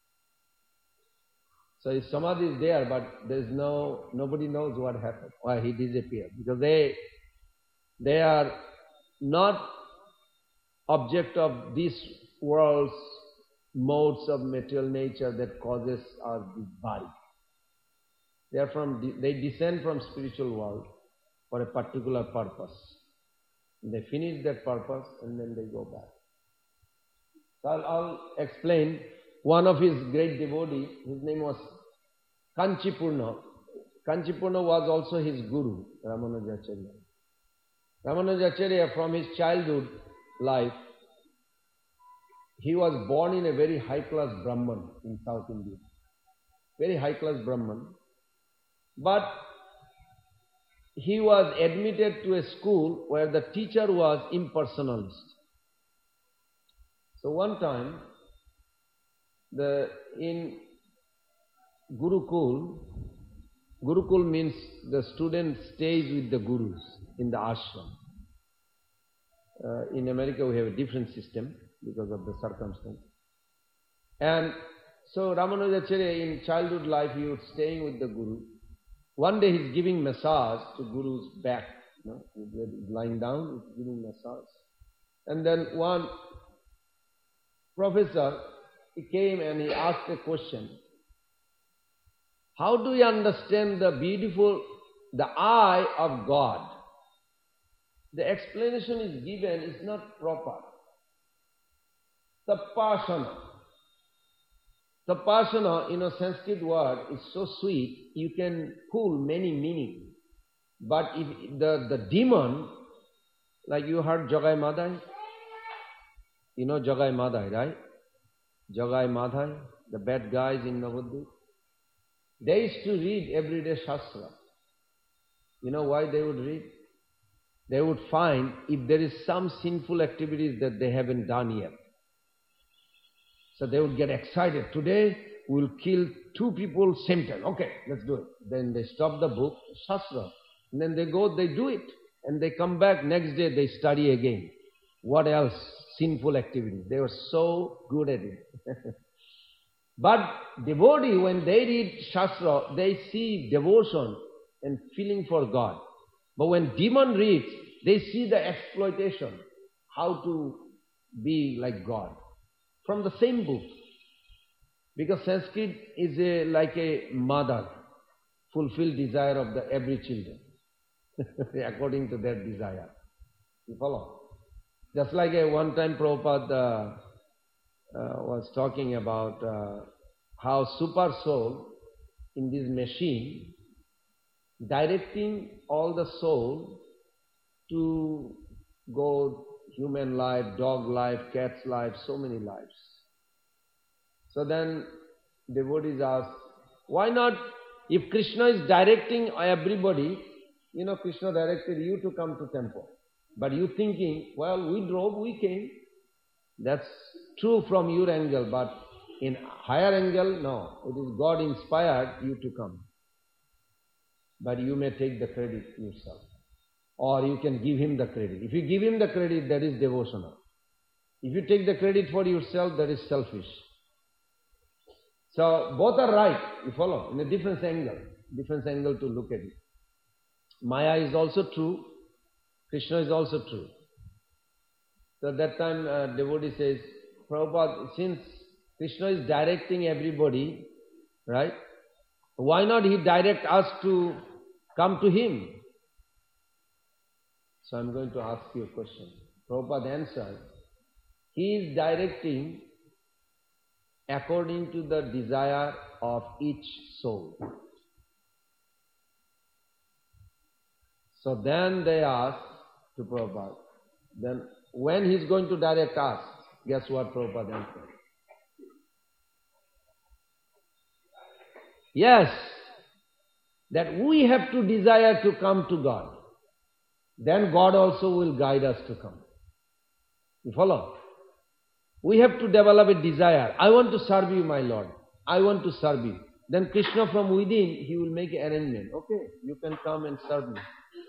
So his samadhi is there, but nobody knows what happened, why he disappeared. Because they are not object of this world's modes of material nature that causes our body. They descend from spiritual world for a particular purpose. They finish that purpose and then they go back. So I'll explain. One of his great devotees, his name was Kanchipurna. Kanchipurna was also his guru, Ramanujacharya. Ramanujacharya, from his childhood life, he was born in a very high-class Brahman in South India. Very high-class Brahman. But he was admitted to a school where the teacher was impersonalist. So one time, in Gurukul means the student stays with the gurus in the ashram. In America we have a different system because of the circumstance. And so Ramanujacharya in childhood life he was staying with the guru. One day he's giving massage to Guru's back. He's lying down, he's giving massage. And then one professor, he came and he asked a question. How do you understand the eye of God? The explanation is given is not proper. Tapasana. Tapasana, Sanskrit word is so sweet, you can pull many meanings. But if the demon, like you heard Jagai Madhai, Jagai Madhai, right? Jagai Madhai, the bad guys in Navadvip. They used to read everyday Shastra. You know why they would read? They would find if there is some sinful activities that they haven't done yet. So they would get excited. Today we'll kill 2 people same time. Okay, let's do it. Then they stop the book, Shastra. And then they go, they do it. And they come back next day, they study again. What else? Sinful activities. They were so good at it. But devotee, when they read Shastra, they see devotion and feeling for God. But when demon reads, they see the exploitation, how to be like God. From the same book. Because Sanskrit is like a mother, fulfill desire of every children, according to their desire. You follow? Just like one time Prabhupada was talking about how super soul in this machine directing all the soul to go human life, dog life, cat's life, so many lives. So then devotees ask, why not, if Krishna is directing everybody, Krishna directed you to come to temple. But you thinking, well, we drove, we came. That's true from your angle, but in higher angle, no. It is God inspired you to come. but you may take the credit yourself. Or you can give him the credit. If you give him the credit, that is devotional. If you take the credit for yourself, that is selfish. So both are right, you follow, in a different angle to look at it. Maya is also true, Krishna is also true. So at that time, devotee says, Prabhupada, since Krishna is directing everybody, right, why not he direct us to come to him? So I'm going to ask you a question. Prabhupada answered, he is directing according to the desire of each soul. So then they asked to Prabhupada, then when he is going to direct us, guess what Prabhupada answered? Yes, that we have to desire to come to God. Then God also will guide us to come. You follow? We have to develop a desire. I want to serve you, my Lord. I want to serve you. Then Krishna from within, he will make an arrangement. Okay, you can come and serve me.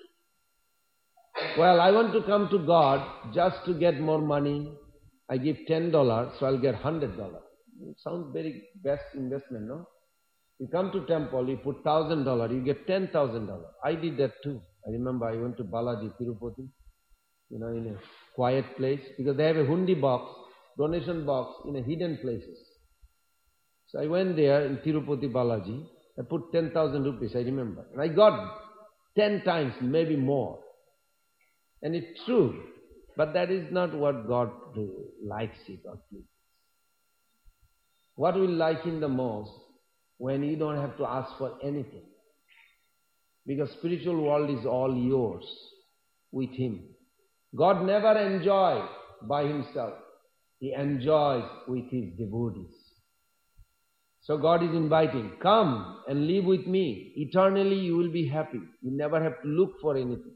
Well, I want to come to God just to get more money. I give $10, so I'll get $100. It sounds very best investment, no? You come to temple, you put $1,000, you get $10,000. I did that too. I remember I went to Balaji, Tirupati, in a quiet place, because they have a hundi box, donation box in a hidden places. So I went there in Tirupati, Balaji, I put 10,000 rupees, I remember. And I got 10 times, maybe more. And it's true, but that is not what God likes it or pleases. What we like him the most, when you don't have to ask for anything. Because spiritual world is all yours with him. God never enjoys by himself. He enjoys with his devotees. So God is inviting, come and live with me. Eternally you will be happy. You never have to look for anything.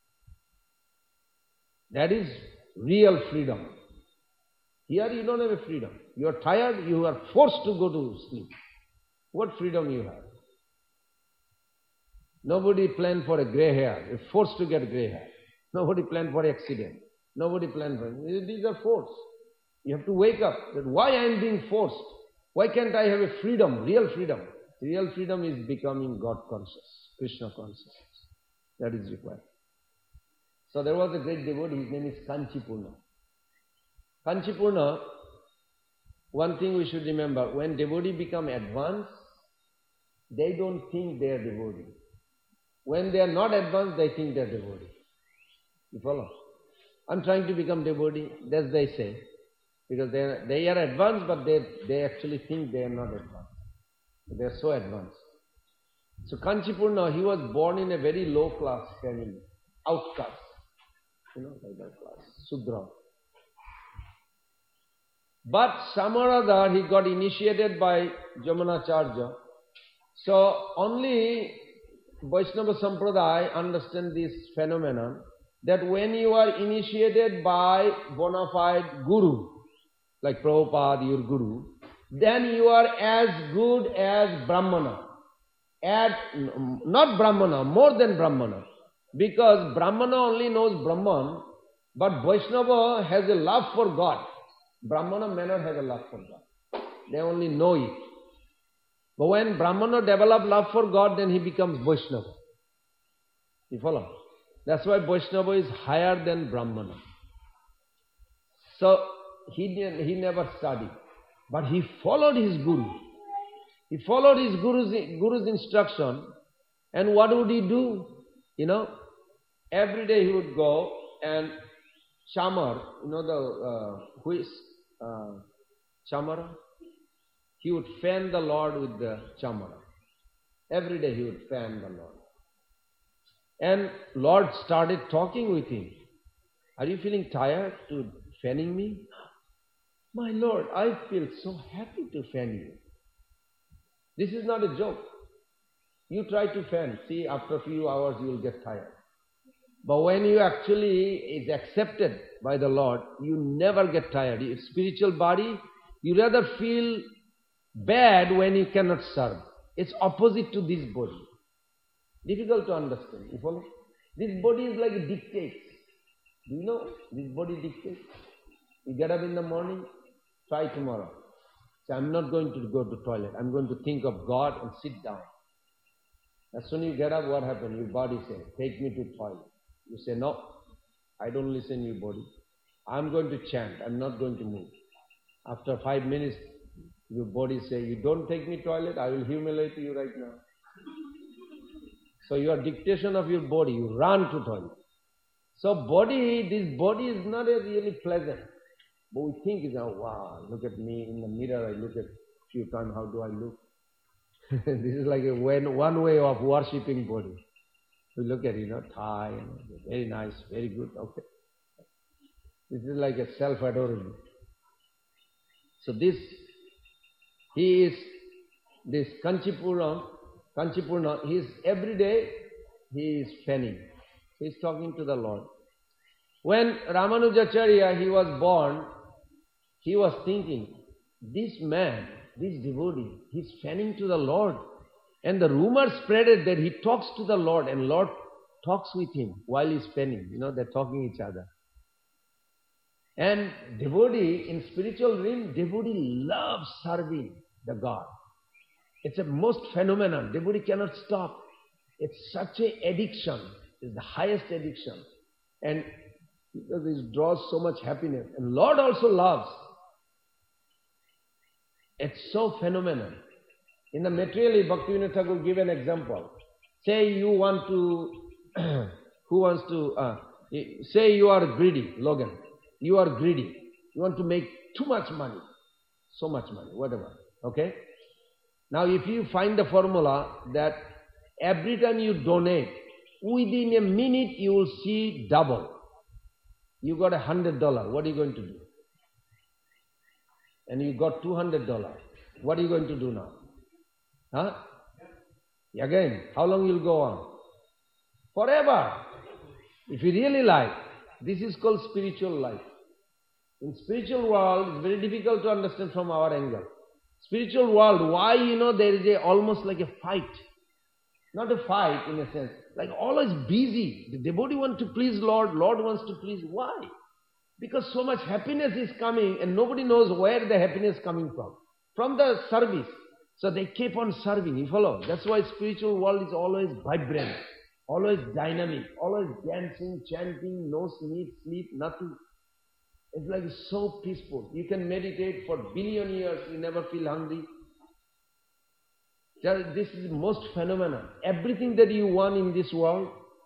That is real freedom. Here you don't have a freedom. You are tired, you are forced to go to sleep. What freedom you have? Nobody planned for a grey hair. You're forced to get grey hair. Nobody planned for accident. Nobody planned for it. These are forced. You have to wake up. That why I am being forced? Why can't I have a freedom, real freedom? Real freedom is becoming God conscious, Krishna consciousness. That is required. So there was a great devotee, his name is Kanchipurna. Kanchipurna, one thing we should remember, when devotee become advanced, they don't think they are devotee. When they are not advanced, they think they are devotee. You follow? I'm trying to become devotee, that's they say. Because they are advanced, but they actually think they are not advanced. They are so advanced. So Kanchipurna, he was born in a very low class family, outcast. Like that class, Sudra. But somehow or other, he got initiated by Jamunacharya. So only Vaishnava Sampradaya understand this phenomenon, that when you are initiated by bona fide guru, like Prabhupada, your guru, then you are as good as Brahmana. Not Brahmana, more than Brahmana. Because Brahmana only knows Brahman, but Vaishnava has a love for God. Brahmana may not have a love for God. They only know it. But when Brahmana develops love for God, then he becomes Vaishnava. You follow? That's why Vaishnava is higher than Brahmana. So he never studied, but he followed his guru. He followed his guru's instruction, and what would he do? Every day he would go and chamar, chamara? He would fan the Lord with the chamara. Every day he would fan the Lord. And Lord started talking with him. Are you feeling tired to fanning me? My Lord, I feel so happy to fan you. This is not a joke. You try to fan. See, after a few hours you will get tired. But when you actually is accepted by the Lord, you never get tired. Your spiritual body, you rather feel bad when you cannot serve. It's opposite to this body. Difficult to understand. You follow? This body is like a dictates. Do you know? This body dictates. You get up in the morning, try tomorrow. So I'm not going to go to toilet. I'm going to think of God and sit down. As soon as you get up, what happens? Your body says, take me to toilet. You say, no, I don't listen to your body. I'm going to chant. I'm not going to move. After 5 minutes, your body says, you don't take me to toilet, I will humiliate you right now. So your dictation of your body, you run to toilet. So this body is not a really pleasant. But we think, wow, look at me in the mirror, I look at few times, how do I look? This is like one way of worshipping body. We look at, thigh, very nice, very good, okay. This is like a self-adoring. So this Kanchipurna, he is every day, he is fanning. He is talking to the Lord. When Ramanujacharya, he was born, he was thinking, this man, this devotee, he is fanning to the Lord. And the rumor spreaded that he talks to the Lord and Lord talks with him while he is fanning. They're talking each other. And devotee, in spiritual realm, devotee loves serving the God. It's a most phenomenon. Devotee cannot stop. It's such an addiction. It's the highest addiction. And because it draws so much happiness. And Lord also loves. It's so phenomenal. In the materially, Bhaktivinoda Thakur give an example. Say you want to, say you are greedy, Logan. You are greedy. You want to make too much money. So much money, whatever. Okay? Now if you find the formula that every time you donate, within a minute you will see double. You got $100. What are you going to do? And you got $200. What are you going to do now? Huh? Again, how long you'll go on? Forever. If you really like, this is called spiritual life. In spiritual world, it's very difficult to understand from our angle. Spiritual world, why there is almost like a fight. Not a fight in a sense, like always busy. The devotee wants to please Lord, Lord wants to please. Why? Because so much happiness is coming and nobody knows where the happiness is coming from. From the service. So they keep on serving, you follow? That's why spiritual world is always vibrant, always dynamic, always dancing, chanting, no sleep, nothing. It's like so peaceful. You can meditate for billion years, you never feel hungry. This is the most phenomenal. Everything that you want in this world,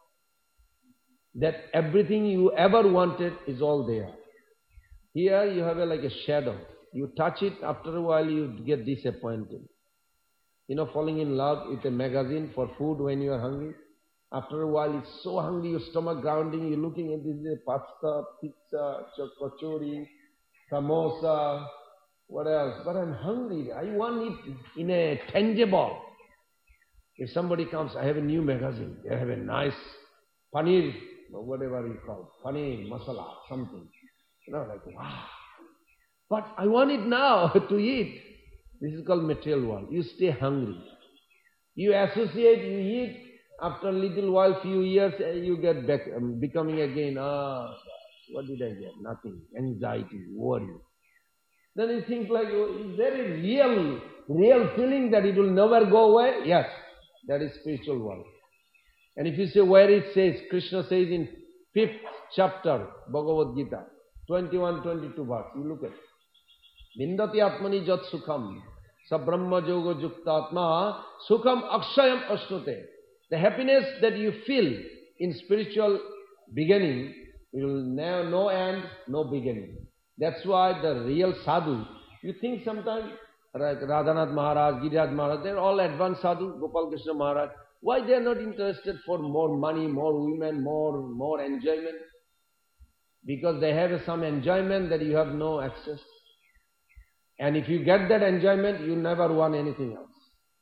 that everything you ever wanted is all there. Here you have like a shadow. You touch it, after a while you get disappointed. Falling in love with a magazine for food when you are hungry. After a while, it's so hungry, your stomach grounding, you're looking at this pasta, pizza, kachori, samosa, what else? But I'm hungry. I want it in a tangible. If somebody comes, I have a new magazine. They have a nice paneer, or whatever you call it, paneer, masala, something. Like, wow. But I want it now to eat. This is called material world. You stay hungry. You associate, you eat. After a little while, few years, you get back, becoming again, what did I get? Nothing. Anxiety, worry. Then you think like, is there a real feeling that it will never go away? Yes, that is spiritual world. And if you say where it says, Krishna says in 5th chapter, Bhagavad Gita, 21-22 verse, you look at it. Vindati atmani jat sukham, sabrahma yoga juktatma, sukham akshayam ashnute. The happiness that you feel in spiritual beginning will have no end, no beginning. That's why the real sadhu, you think sometimes, like Radhanath Maharaj, Giriraj Maharaj, they're all advanced sadhu, Gopal Krishna Maharaj. Why they are not interested for more money, more women, more enjoyment? Because they have some enjoyment that you have no access. And if you get that enjoyment, you never want anything else.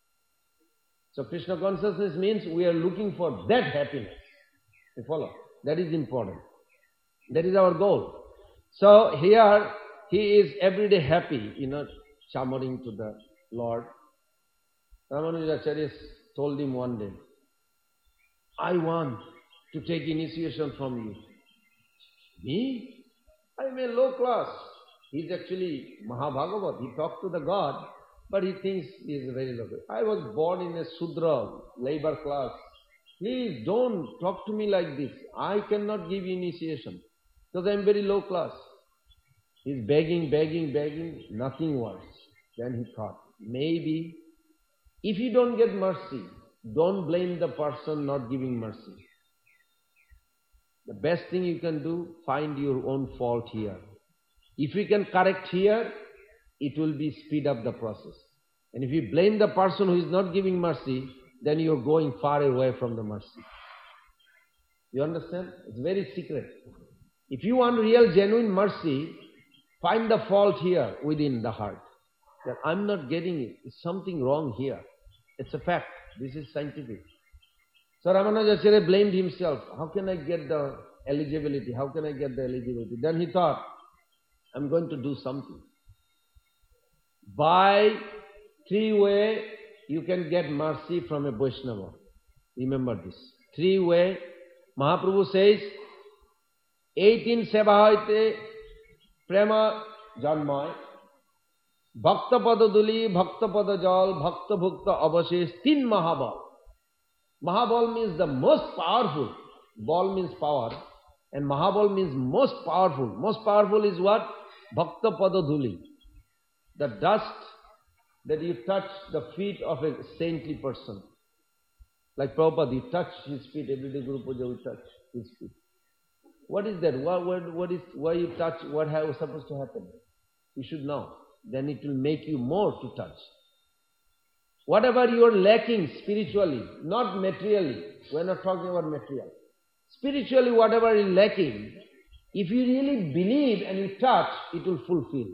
So Krishna consciousness means we are looking for that happiness. You follow? That is important. That is our goal. So here, he is every day happy, chamuring to the Lord. Ramanujacharya told him one day, I want to take initiation from you. Me? I'm a low class. He's actually Mahabhagavat. He talked to the God, but he thinks he is very low. I was born in a Sudra, labor class. Please don't talk to me like this. I cannot give you initiation because I'm very low class. He's begging, nothing works. Then he thought, maybe if you don't get mercy, don't blame the person not giving mercy. The best thing you can do, find your own fault here. If we can correct here, it will be speed up the process. And if you blame the person who is not giving mercy, then you're going far away from the mercy. You understand? It's very secret. If you want real, genuine mercy, find the fault here within the heart. That I'm not getting it. There's something wrong here. It's a fact. This is scientific. So Ramanujacharya blamed himself. How can I get the eligibility? How can I get the eligibility? Then he thought, I'm going to do something. By 3 ways, you can get mercy from a Vaishnava. Remember this. 3 ways. Mahaprabhu says, 18 seva hoite prema janmay, bhakta padaduli, bhakta padajal, bhakta bhukta avashesh, 3 mahabal. Mahabal means the most powerful. Bal means power. And Mahabal means most powerful. Most powerful is what? Bhakta padaduli. The dust that you touch the feet of a saintly person. Like Prabhupada, you touch his feet. Every day Guru Puja, we touch his feet. What is that? Why you touch? What is supposed to happen? You should know. Then it will make you more to touch. Whatever you are lacking spiritually, not materially, we are not talking about material. Spiritually, whatever is lacking, if you really believe and you touch, it will fulfill.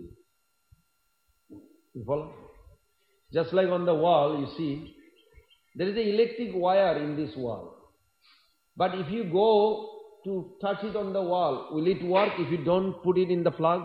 You follow? Just like on the wall, you see, there is an electric wire in this wall. But if you go to touch it on the wall, will it work if you don't put it in the plug?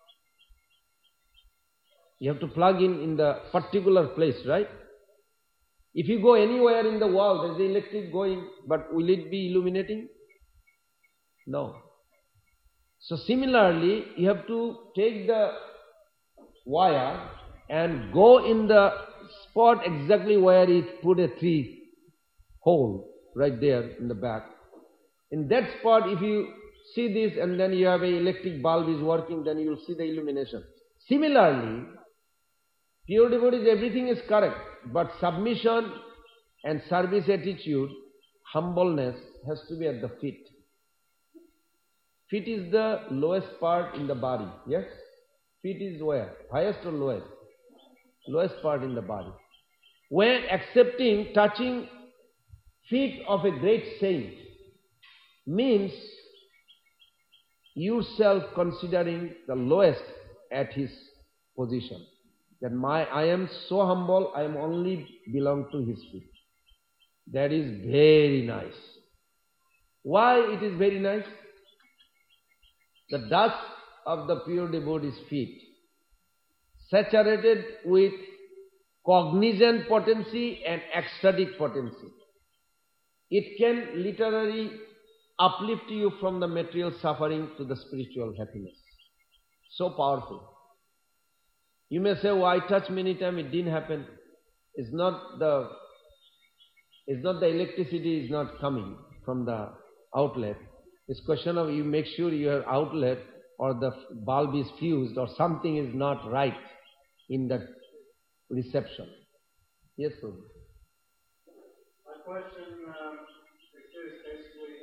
You have to plug in the particular place, right? If you go anywhere in the wall, there is the electric going, but will it be illuminating? No. So similarly, you have to take the wire and go in the spot exactly where it put a 3 hole right there in the back. In that spot, if you see this and then you have an electric bulb is working, then you will see the illumination. Similarly, pure devotees, everything is correct, but submission and service attitude, humbleness has to be at the feet. Feet is the lowest part in the body, yes? Feet is where? Highest or lowest? Lowest part in the body. When accepting, touching feet of a great saint means yourself considering the lowest at his position. That I am so humble, I am only belong to his feet. That is very nice. Why it is very nice? The dust of the pure devotee's feet, saturated with cognizant potency and ecstatic potency. It can literally uplift you from the material suffering to the spiritual happiness. So powerful. You may say, oh, I touched many times, it didn't happen. It's not the electricity is not coming from the outlet. It's question of you make sure your outlet or the bulb is fused or something is not right in the reception. Yes, Prabhu. My question is basically,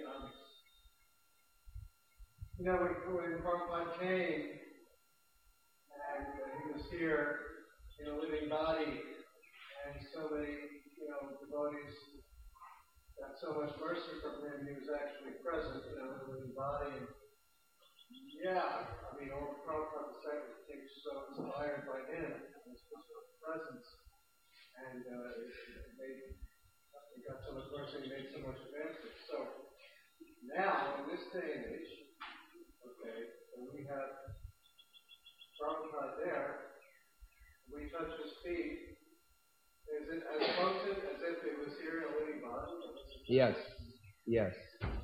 when Prabhupada came and he was here in a living body, and so many, devotees got so much mercy from him, he was actually present, in a living body. And all Prabhupada became so inspired by him, his presence, and he got so much mercy, he made so much advancement. So now, in this day and age, when we have Prabhupada there, we touch his feet, is it as potent as if it was here in a living body? Yes. Yes.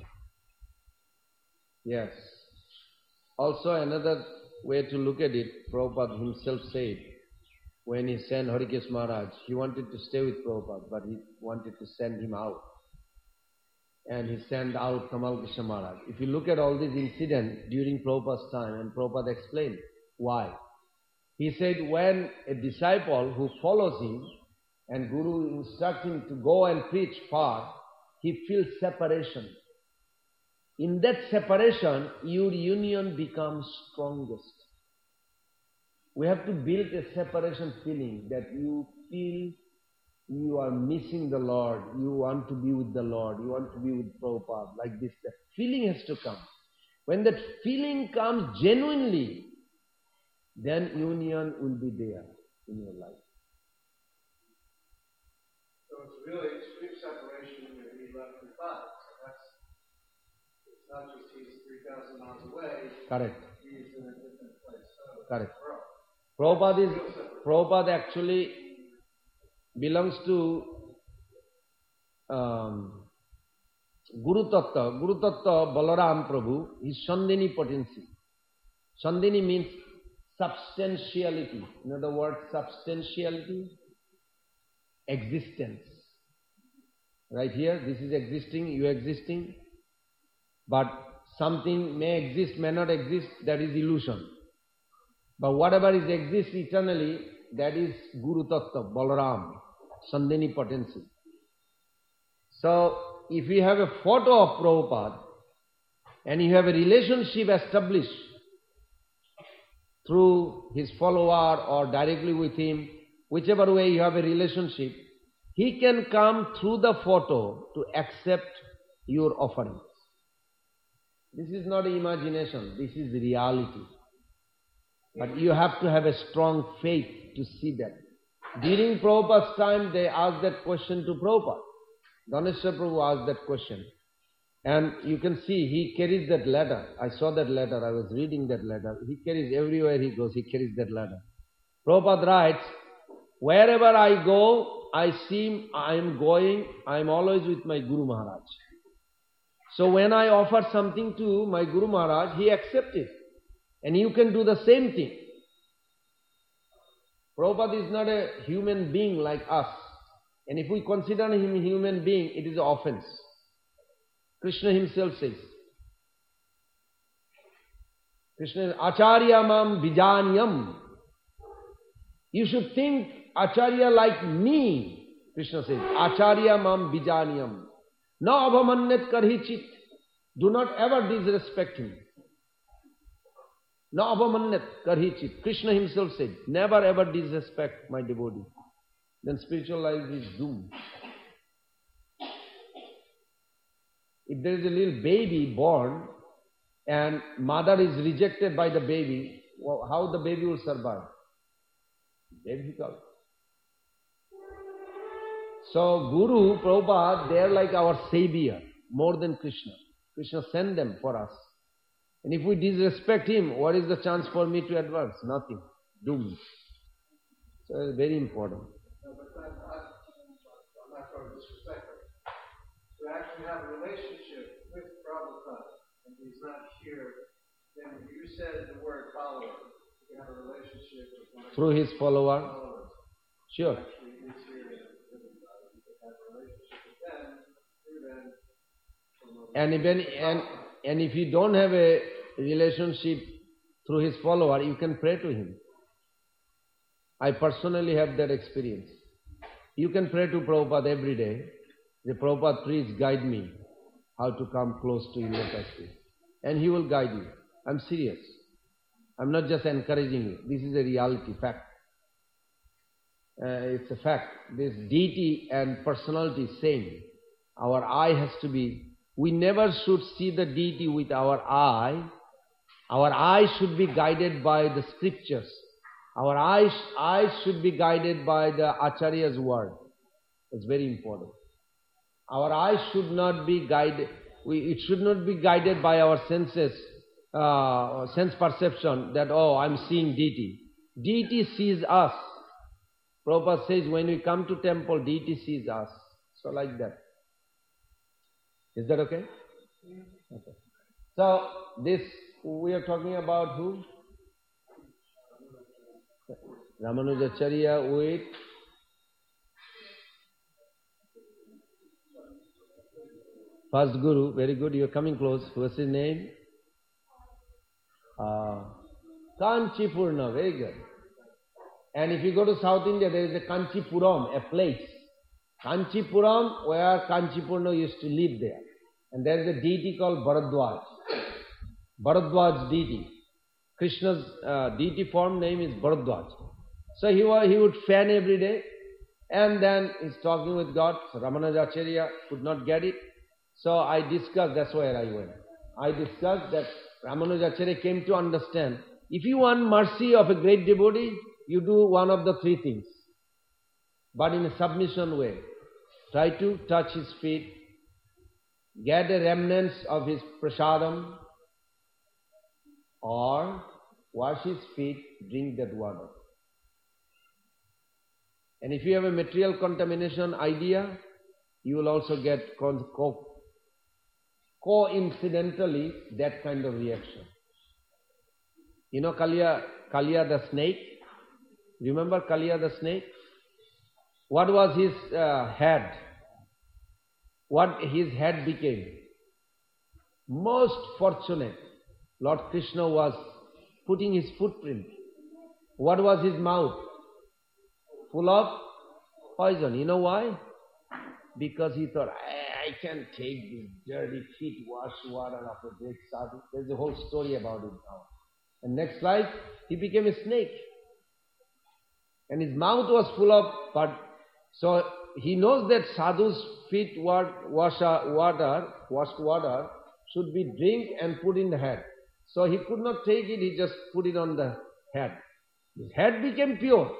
Yes. Also another way to look at it, Prabhupada himself said, when he sent Harikesh Maharaj, he wanted to stay with Prabhupada, but he wanted to send him out. And he sent out Kamal Krishna Maharaj. If you look at all these incidents during Prabhupada's time, and Prabhupada explained why. He said when a disciple who follows him and Guru instructs him to go and preach far, he feels separation. In that separation, your union becomes strongest. We have to build a separation feeling that you feel you are missing the Lord, you want to be with the Lord, you want to be with Prabhupada, like this. That feeling has to come. When that feeling comes genuinely, then union will be there in your life. So it's really extreme separation when he left his body. So it's not just he's 3,000 miles away. Correct. He's in a different place. So correct. Prabhupada actually belongs to Guru Tattva. Guru Tattva, Balaram Prabhu, is Sandini potency. Sandini means substantiality. You know the word substantiality? Existence. Right here, this is existing, you existing. But something may exist, may not exist, that is illusion. But whatever is exists eternally, that is Guru Tattva, Balaram, Sandini potency. So, if you have a photo of Prabhupada, and you have a relationship established through his follower or directly with him, whichever way you have a relationship, he can come through the photo to accept your offerings. This is not imagination, this is reality. But you have to have a strong faith to see that. During Prabhupada's time, they asked that question to Prabhupada. Dhaneshwar Prabhu asked that question. And you can see he carries that letter. I saw that letter, I was reading that letter. He carries, everywhere he goes, he carries that letter. Prabhupada writes, wherever I go, I see I am going, I am always with my Guru Maharaj. So when I offer something to my Guru Maharaj, he accepts it. And you can do the same thing. Prabhupada is not a human being like us. And if we consider him a human being, it is an offense. Krishna himself says, Krishna, Acharya mam vijanyam. You should think Acharya like me, Krishna says. Acharya mam vijanyam. Na abhamanyat karhichit. Do not ever disrespect him. Na abhamanyat karhichit. Krishna himself said, never ever disrespect my devotee. Then spiritual life is doomed. If there is a little baby born and mother is rejected by the baby, how the baby will survive? Very difficult. So Guru, Prabhupada, they are like our savior, more than Krishna. Krishna sent them for us. And if we disrespect him, what is the chance for me to advance? Nothing. Doomed. So it's very important. No, but I'm not going to disrespect him. To actually have a relationship with Prabhupada, and he's not here, then you said the word follower. You can have a relationship with one of through his follower. followers. Sure. Actually, he's here and you can have a relationship with them, through them. And if you don't have a relationship through his follower, you can pray to him. I personally have that experience. You can pray to Prabhupada every day. The Prabhupada, please guide me how to come close to your lotus feet. And he will guide you. I'm serious. I'm not just encouraging you. This is a reality, fact. It's a fact. This deity and personality is same. Our eye has to be... We never should see the deity with our eye. Our eye should be guided by the scriptures. Our eyes should be guided by the Acharya's word. It's very important. Our eyes should not be guided. It should not be guided by our senses, sense perception that, oh, I'm seeing deity. Deity sees us. Prabhupada says when we come to temple, deity sees us. So like that. Is that okay? Okay. So, this, we are talking about who? Ramanujacharya with first Guru. Very good, you are coming close. What's his name? Kanchipurna, very good. And if you go to South India, there is a Kanchipuram, a place. Kanchipuram, where Kanchipurna used to live there. And there is a deity called Bharadwaj. Bharadwaj deity. Krishna's deity form name is Bharadwaj. So he would fan every day, and then he's talking with God. So Ramanujacharya could not get it. So I discussed, that's where I went. I discussed that Ramanujacharya came to understand, if you want mercy of a great devotee, you do one of the three things, but in a submission way. Try to touch his feet, get a remnants of his prasadam, or wash his feet, drink that water. And if you have a material contamination idea, you will also get coincidentally that kind of reaction. You know Kalia the snake? Remember Kalia the snake? What was his head? What his head became? Most fortunate. Lord Krishna was putting his footprint. What was his mouth? Full of poison. You know why? Because he thought, I can take this dirty feet, wash water of a great sadhu. There's a whole story about it now. And next slide, he became a snake. And his mouth was full of, but so he knows that sadhu's feet washed water should be drink and put in the head. So he could not take it, he just put it on the head. His head became pure.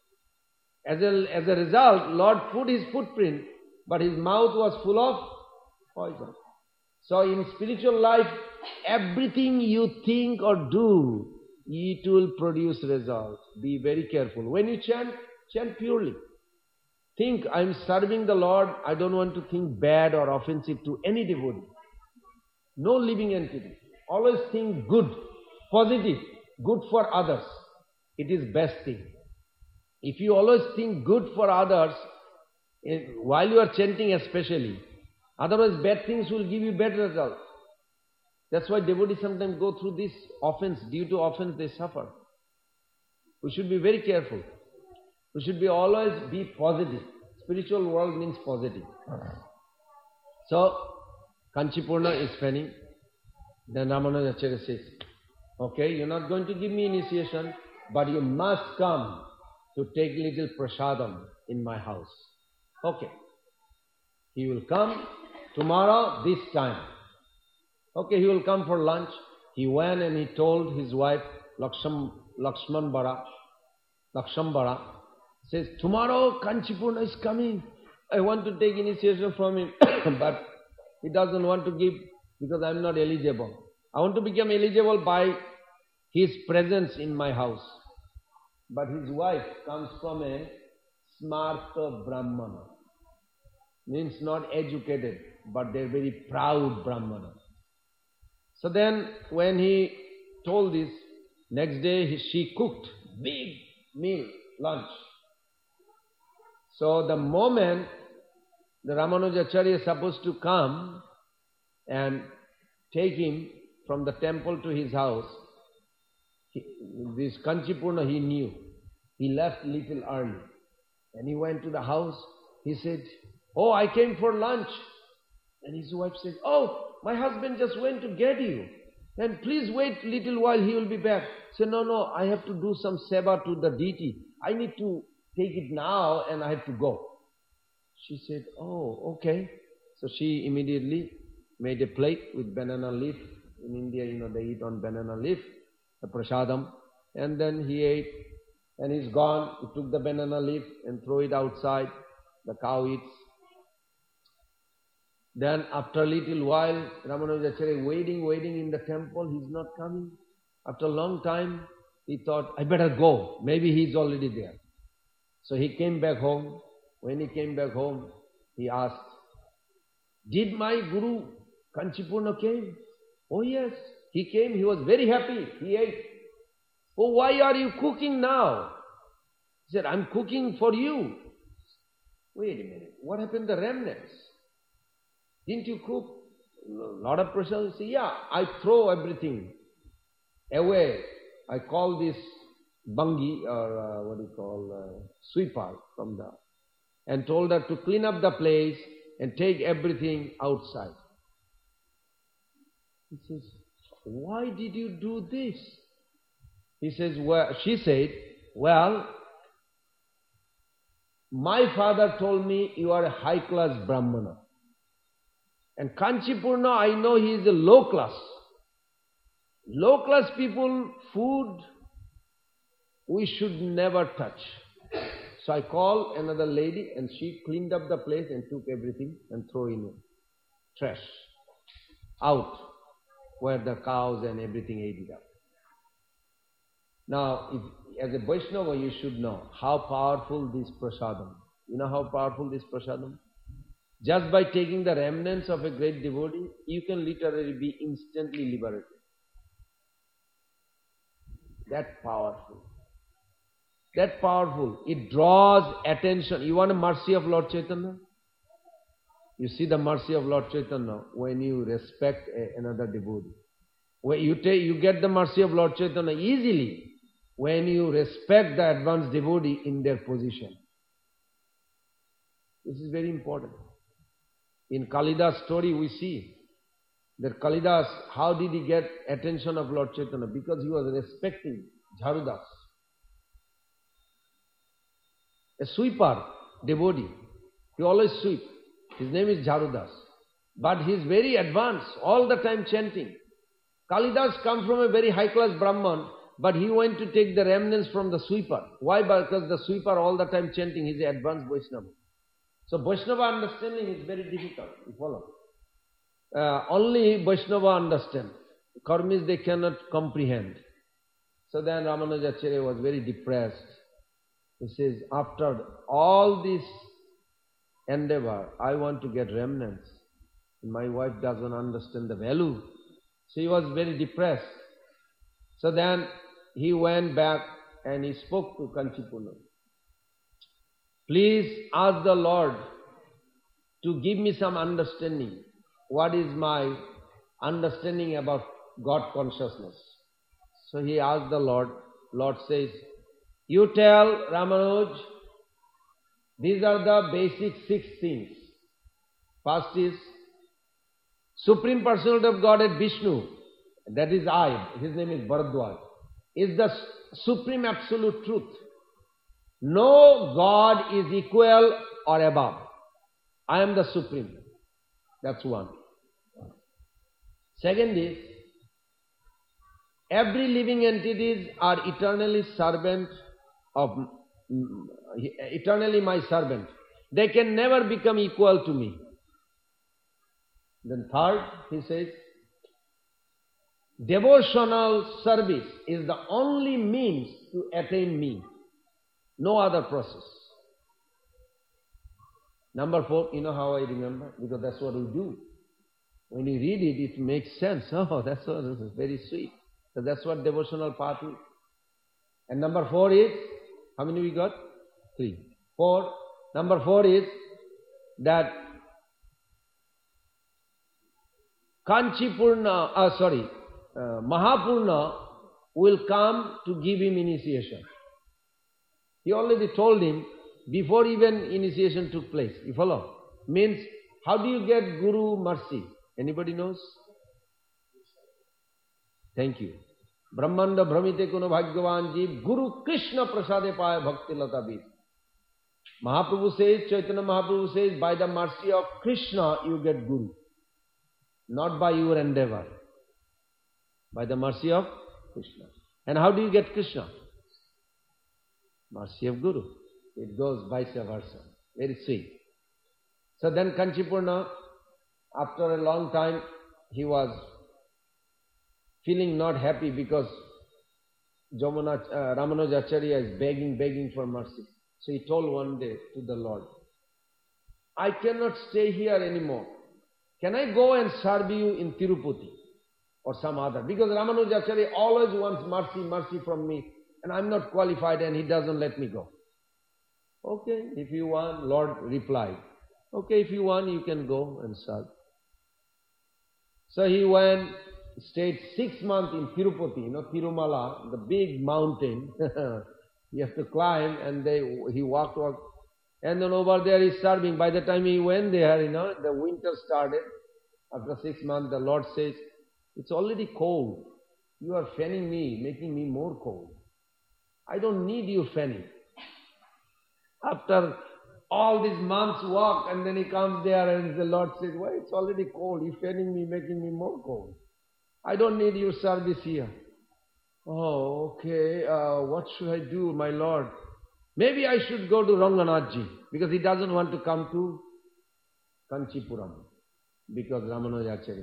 As a result, Lord put his footprint, but his mouth was full of poison. So in spiritual life, everything you think or do, it will produce results. Be very careful. When you chant, chant purely. Think, I am serving the Lord, I don't want to think bad or offensive to any devotee. No living entity. Always think good, positive, good for others. It is best thing. If you always think good for others, while you are chanting especially, otherwise bad things will give you bad results. That's why devotees sometimes go through this offense. Due to offense they suffer. We should be very careful. We should always be positive. Spiritual world means positive. So, Kanchipurna is fanning. Then Ramanujacharya says, okay, you're not going to give me initiation, but you must come to take little prasadam in my house. Okay. He will come tomorrow this time. Okay, he will come for lunch. He went and he told his wife, Lakshmambara, says, tomorrow Kanchipurna is coming. I want to take initiation from him, but he doesn't want to give because I am not eligible. I want to become eligible by his presence in my house. But his wife comes from a smarta brahmana. Means not educated, but they're very proud brahmana. So then when he told this, next day she cooked big meal, lunch. So the moment the Ramanujacharya is supposed to come and take him from the temple to his house, this Kanchipurna he knew. He left little early. And he went to the house. He said, oh, I came for lunch. And his wife said, oh, my husband just went to get you. Then please wait little while, he will be back. He said, no, I have to do some seva to the deity. I need to take it now and I have to go. She said, oh, okay. So she immediately made a plate with banana leaf. In India, they eat on banana leaf, the prasadam. And then he ate and he's gone. He took the banana leaf and threw it outside. The cow eats. Then after a little while, Ramanujacharya waiting in the temple. He's not coming. After a long time, he thought, I better go. Maybe he's already there. So he came back home. When he came back home, he asked, Did my Guru Kanchipurna came? Oh yes, he came, he was very happy, he ate. Oh, why are you cooking now? He said, I'm cooking for you. Wait a minute, what happened to the remnants? Didn't you cook a lot of prasad? He said, yeah, I throw everything away. I call this bangi, or sweeper from the, and told her to clean up the place and take everything outside. He says, why did you do this? He says, well, she said, well, my father told me you are a high-class Brahmana. And Kanchipurna, I know he is a low-class. Low-class people, food, we should never touch. So I called another lady and she cleaned up the place and took everything and threw in trash out where the cows and everything ate it up. Now, as a Vaishnava, you should know how powerful this prasadam. You know how powerful this prasadam? Just by taking the remnants of a great devotee, you can literally be instantly liberated. That powerful. That powerful. It draws attention. You want the mercy of Lord Chaitanya? You see the mercy of Lord Chaitanya when you respect another devotee. When you get the mercy of Lord Chaitanya easily when you respect the advanced devotee in their position. This is very important. In Kalidas' story we see that Kalidas, how did he get attention of Lord Chaitanya? Because he was respecting Jharudas. A sweeper, devotee. He always sweep. His name is Jharudas. But he is very advanced, all the time chanting. Kalidas comes from a very high-class Brahman, but he went to take the remnants from the sweeper. Why? Because the sweeper all the time chanting, he is an advanced Vaishnava. So Vaishnava understanding is very difficult, you follow. Only Vaishnava understand. Karmis they cannot comprehend. So then Ramanujacharya was very depressed. He says, after all this endeavor, I want to get remnants. My wife doesn't understand the value. So he was very depressed. So then he went back and he spoke to Kanchipurna. Please ask the Lord to give me some understanding. What is my understanding about God consciousness? So he asked the Lord. Lord says, you tell Ramanuj, these are the basic 6 things. First is Supreme Personality of Godhead Vishnu, that is I, his name is Bharadwaj, is the supreme absolute truth. No God is equal or above. I am the supreme. That's one. Second is, every living entities are eternally my servant. They can never become equal to me. Then third, he says, devotional service is the only means to attain me. No other process. Number 4, you know how I remember? Because that's what we do. When you read it, it makes sense. Oh, that's what, this is very sweet. So that's what devotional path is. And number 4 is, how many we got? 3. 4. Number 4 is that Mahapurna will come to give him initiation. He already told him before even initiation took place. You follow? Means, how do you get Guru mercy? Anybody knows? Thank you. Brahmanda Brahmite Kuno Bhagyavan Jeev Guru Krishna Prasade Paya Bhakti Lata Beat. Mahaprabhu says, Chaitanya Mahaprabhu says, by the mercy of Krishna you get Guru. Not by your endeavor. By the mercy of Krishna. And how do you get Krishna? Mercy of Guru. It goes vice versa. Very sweet. So then Kanchipurna, after a long time, he was feeling not happy because Ramanujacharya is begging for mercy. So he told one day to the Lord, I cannot stay here anymore. can I go and serve you in Tirupati or some other? Because Ramanujacharya always wants mercy from me, and I'm not qualified and he doesn't let me go. Okay, if you want, Lord replied. Okay, if you want, you can go and serve. So he went, stayed 6 months in Tirupati, Tirumala, the big mountain. You have to climb, and he walked. And then over there he's serving. By the time he went there, the winter started. After 6 months, the Lord says, it's already cold. You are fanning me, making me more cold. I don't need you fanning. After all these months walk, and then he comes there and the Lord says, why, it's already cold. You're fanning me, making me more cold. I don't need your service here. Oh, okay. What should I do, my Lord? Maybe I should go to Ranganathji, because he doesn't want to come to Kanchipuram, because Ramanujacharya.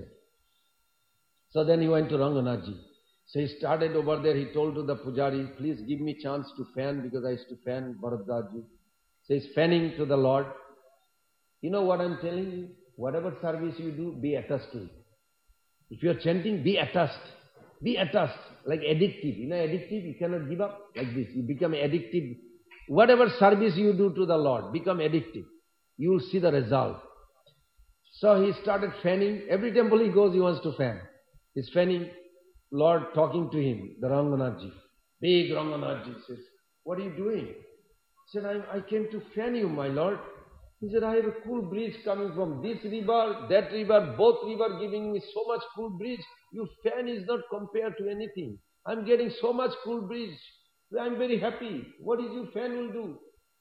So then he went to Ranganathji. So he started over there. He told to the Pujari, please give me chance to fan, because I used to fan Bharadwajji. So he's fanning to the Lord. You know what I'm telling you? Whatever service you do, be attached to it. If you are chanting, be attached. Be attached, like addictive. Addictive, you cannot give up like this. You become addictive. Whatever service you do to the Lord, become addictive. You will see the result. So he started fanning. Every temple he goes, he wants to fan. He's fanning. Lord talking to him, the Ranganathji. Big Ranganathji says, what are you doing? He said, I came to fan you, my Lord. He said, I have a cool breeze coming from this river, that river, both rivers giving me so much cool breeze. Your fan is not compared to anything. I'm getting so much cool breeze. I'm very happy. What is your fan will do?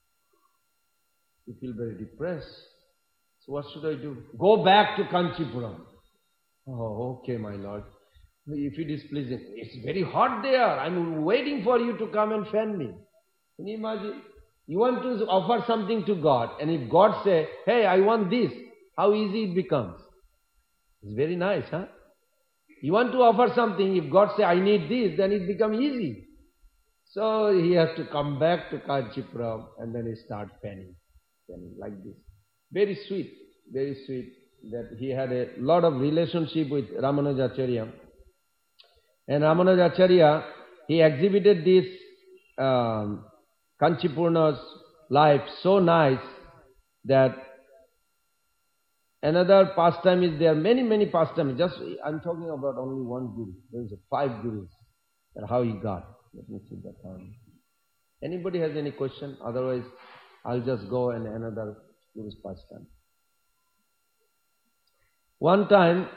You feel very depressed. So what should I do? Go back to Kanchipuram. Oh, okay, my Lord. If it is pleasing. It's very hot there. I'm waiting for you to come and fan me. Can you imagine? You want to offer something to God, and if God say, hey, I want this, how easy it becomes. It's very nice, huh? You want to offer something, if God say, I need this, then it becomes easy. So he has to come back to Kanchipuram, and then he start fanning like this. Very sweet that he had a lot of relationship with Ramanujacharya. And Ramanujacharya, he exhibited this Kanchipurna's life so nice that another pastime is there. Many pastimes. Just I'm talking about only one guru. There is 5 gurus. And how he got. Let me see the time. Anybody has any question? Otherwise, I'll just go and another guru's pastime. One time,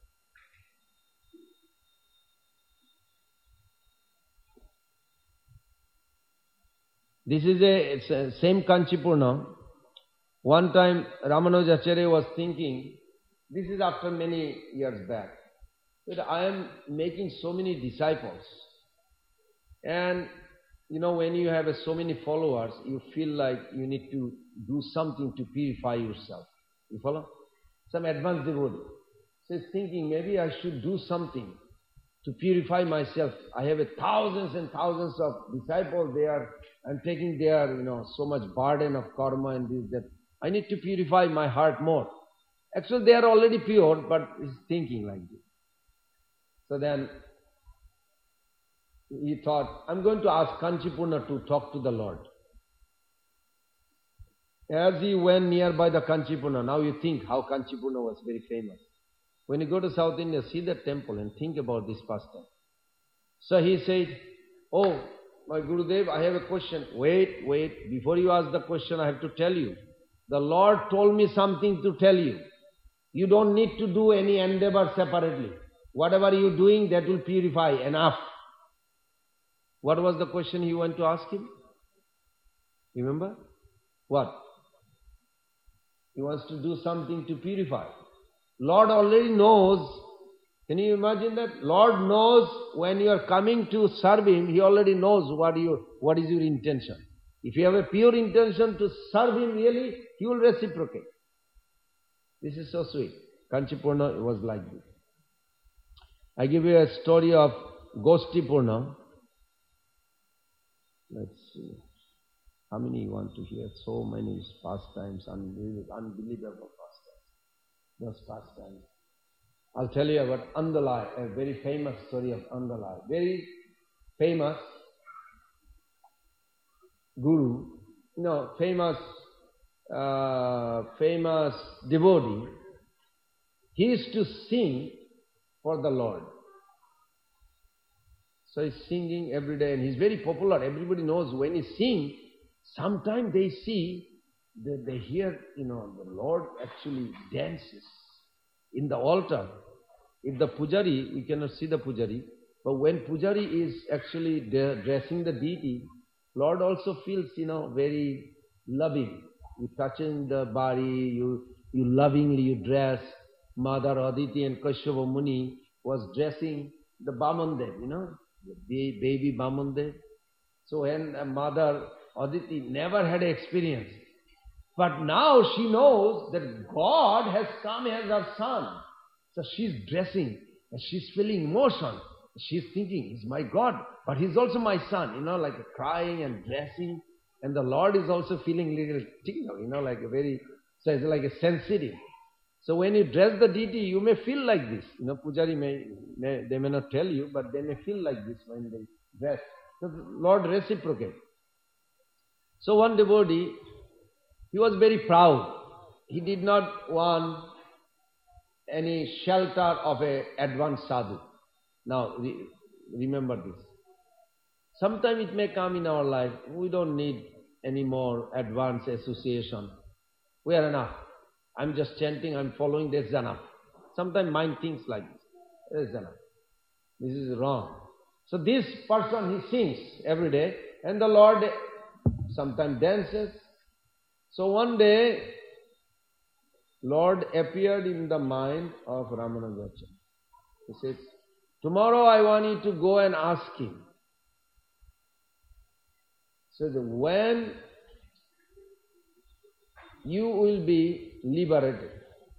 this is a same Kanchipurna. One time Ramanujacharya was thinking, this is after many years back, that I am making so many disciples. And when you have so many followers, you feel like you need to do something to purify yourself. You follow? Some advanced devotee. So he's thinking, maybe I should do something to purify myself. I have thousands and thousands of disciples there. I'm taking their, so much burden of karma and this, that. I need to purify my heart more. Actually, they are already pure, but he's thinking like this. So then, he thought, I'm going to ask Kanchipurna to talk to the Lord. As he went nearby the Kanchipurna, now you think how Kanchipurna was very famous. When you go to South India, see that temple and think about this pastime. So he said, oh, my Gurudev, I have a question. Wait, before you ask the question, I have to tell you. The Lord told me something to tell you. You don't need to do any endeavor separately. Whatever you're doing, that will purify enough. What was the question you went to ask him? Remember? What? He wants to do something to purify. Lord already knows. Can you imagine that? Lord knows when you are coming to serve Him, He already knows what is your intention. If you have a pure intention to serve Him really, He will reciprocate. This is so sweet. Kanchipurna was like this. I give you a story of Goshtipurna. Let's see. How many you want to hear? So many pastimes, unbelievable pastimes. those pastimes. I'll tell you about Andalai, a very famous story of Andalai. Very famous guru, famous devotee. He used to sing for the Lord. So he's singing every day and he's very popular. Everybody knows when he sings, sometimes they see, they hear, the Lord actually dances in the altar. If the pujari, we cannot see the pujari, but when pujari is actually dressing the deity, Lord also feels, very loving. You touching the body, you lovingly you dress. Mother Aditi and Kashyapa Muni was dressing the Bamandev, the baby Bamandev. So when Mother Aditi never had experience, but now she knows that God has come as her son. So she's dressing and she's feeling emotion. She's thinking, he's my God, but he's also my son, like crying and dressing. And the Lord is also feeling little tingle, like so it's like a sensitive. So when you dress the deity, you may feel like this. Pujari they may not tell you, but they may feel like this when they dress. So the Lord reciprocates. So one devotee, he was very proud. He did not want any shelter of a advanced sadhu. Now, remember this. Sometime it may come in our life, we don't need any more advanced association. We are enough. I'm just chanting, I'm following, that's enough. Sometimes mind thinks like this. That's enough. This is wrong. So this person, he sings every day, and the Lord sometimes dances. So one day, Lord appeared in the mind of Ramanujacharya. He says, tomorrow I want you to go and ask him. So when you will be liberated.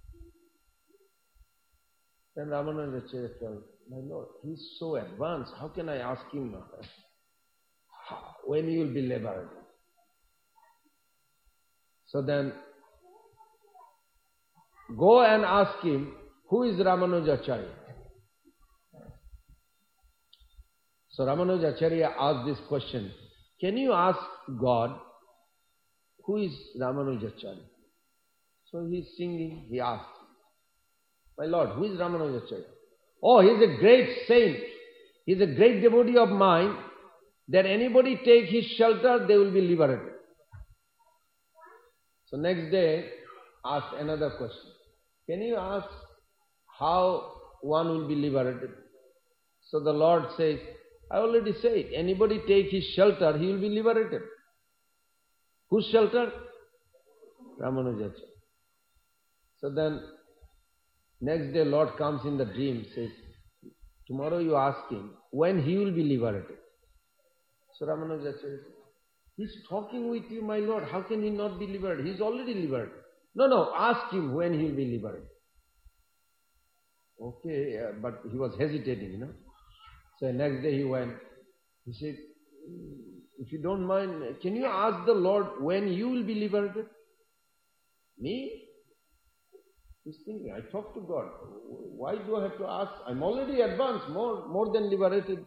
Then Ramanujacharya told, my Lord, he's so advanced, how can I ask him when you will be liberated? So then, go and ask him, who is Ramanujacharya? So Ramanujacharya asked this question, can you ask God, who is Ramanujacharya? So he's singing, he asked, my Lord, who is Ramanujacharya? Oh, he's a great saint. He's a great devotee of mine, that anybody take his shelter, they will be liberated. So next day, asked another question. Can you ask how one will be liberated? So the Lord says, I already said, anybody take his shelter, he will be liberated. Whose shelter? Ramanujacharya. So then, next day Lord comes in the dream, says, tomorrow you ask him, when he will be liberated. So Ramanujacharya says, he's talking with you, my Lord, how can he not be liberated? He's already liberated. No, ask him when he will be liberated. Okay, but he was hesitating, So next day he went, he said, if you don't mind, can you ask the Lord when you will be liberated? Me? He's thinking, I talk to God. Why do I have to ask? I'm already advanced, more than liberated.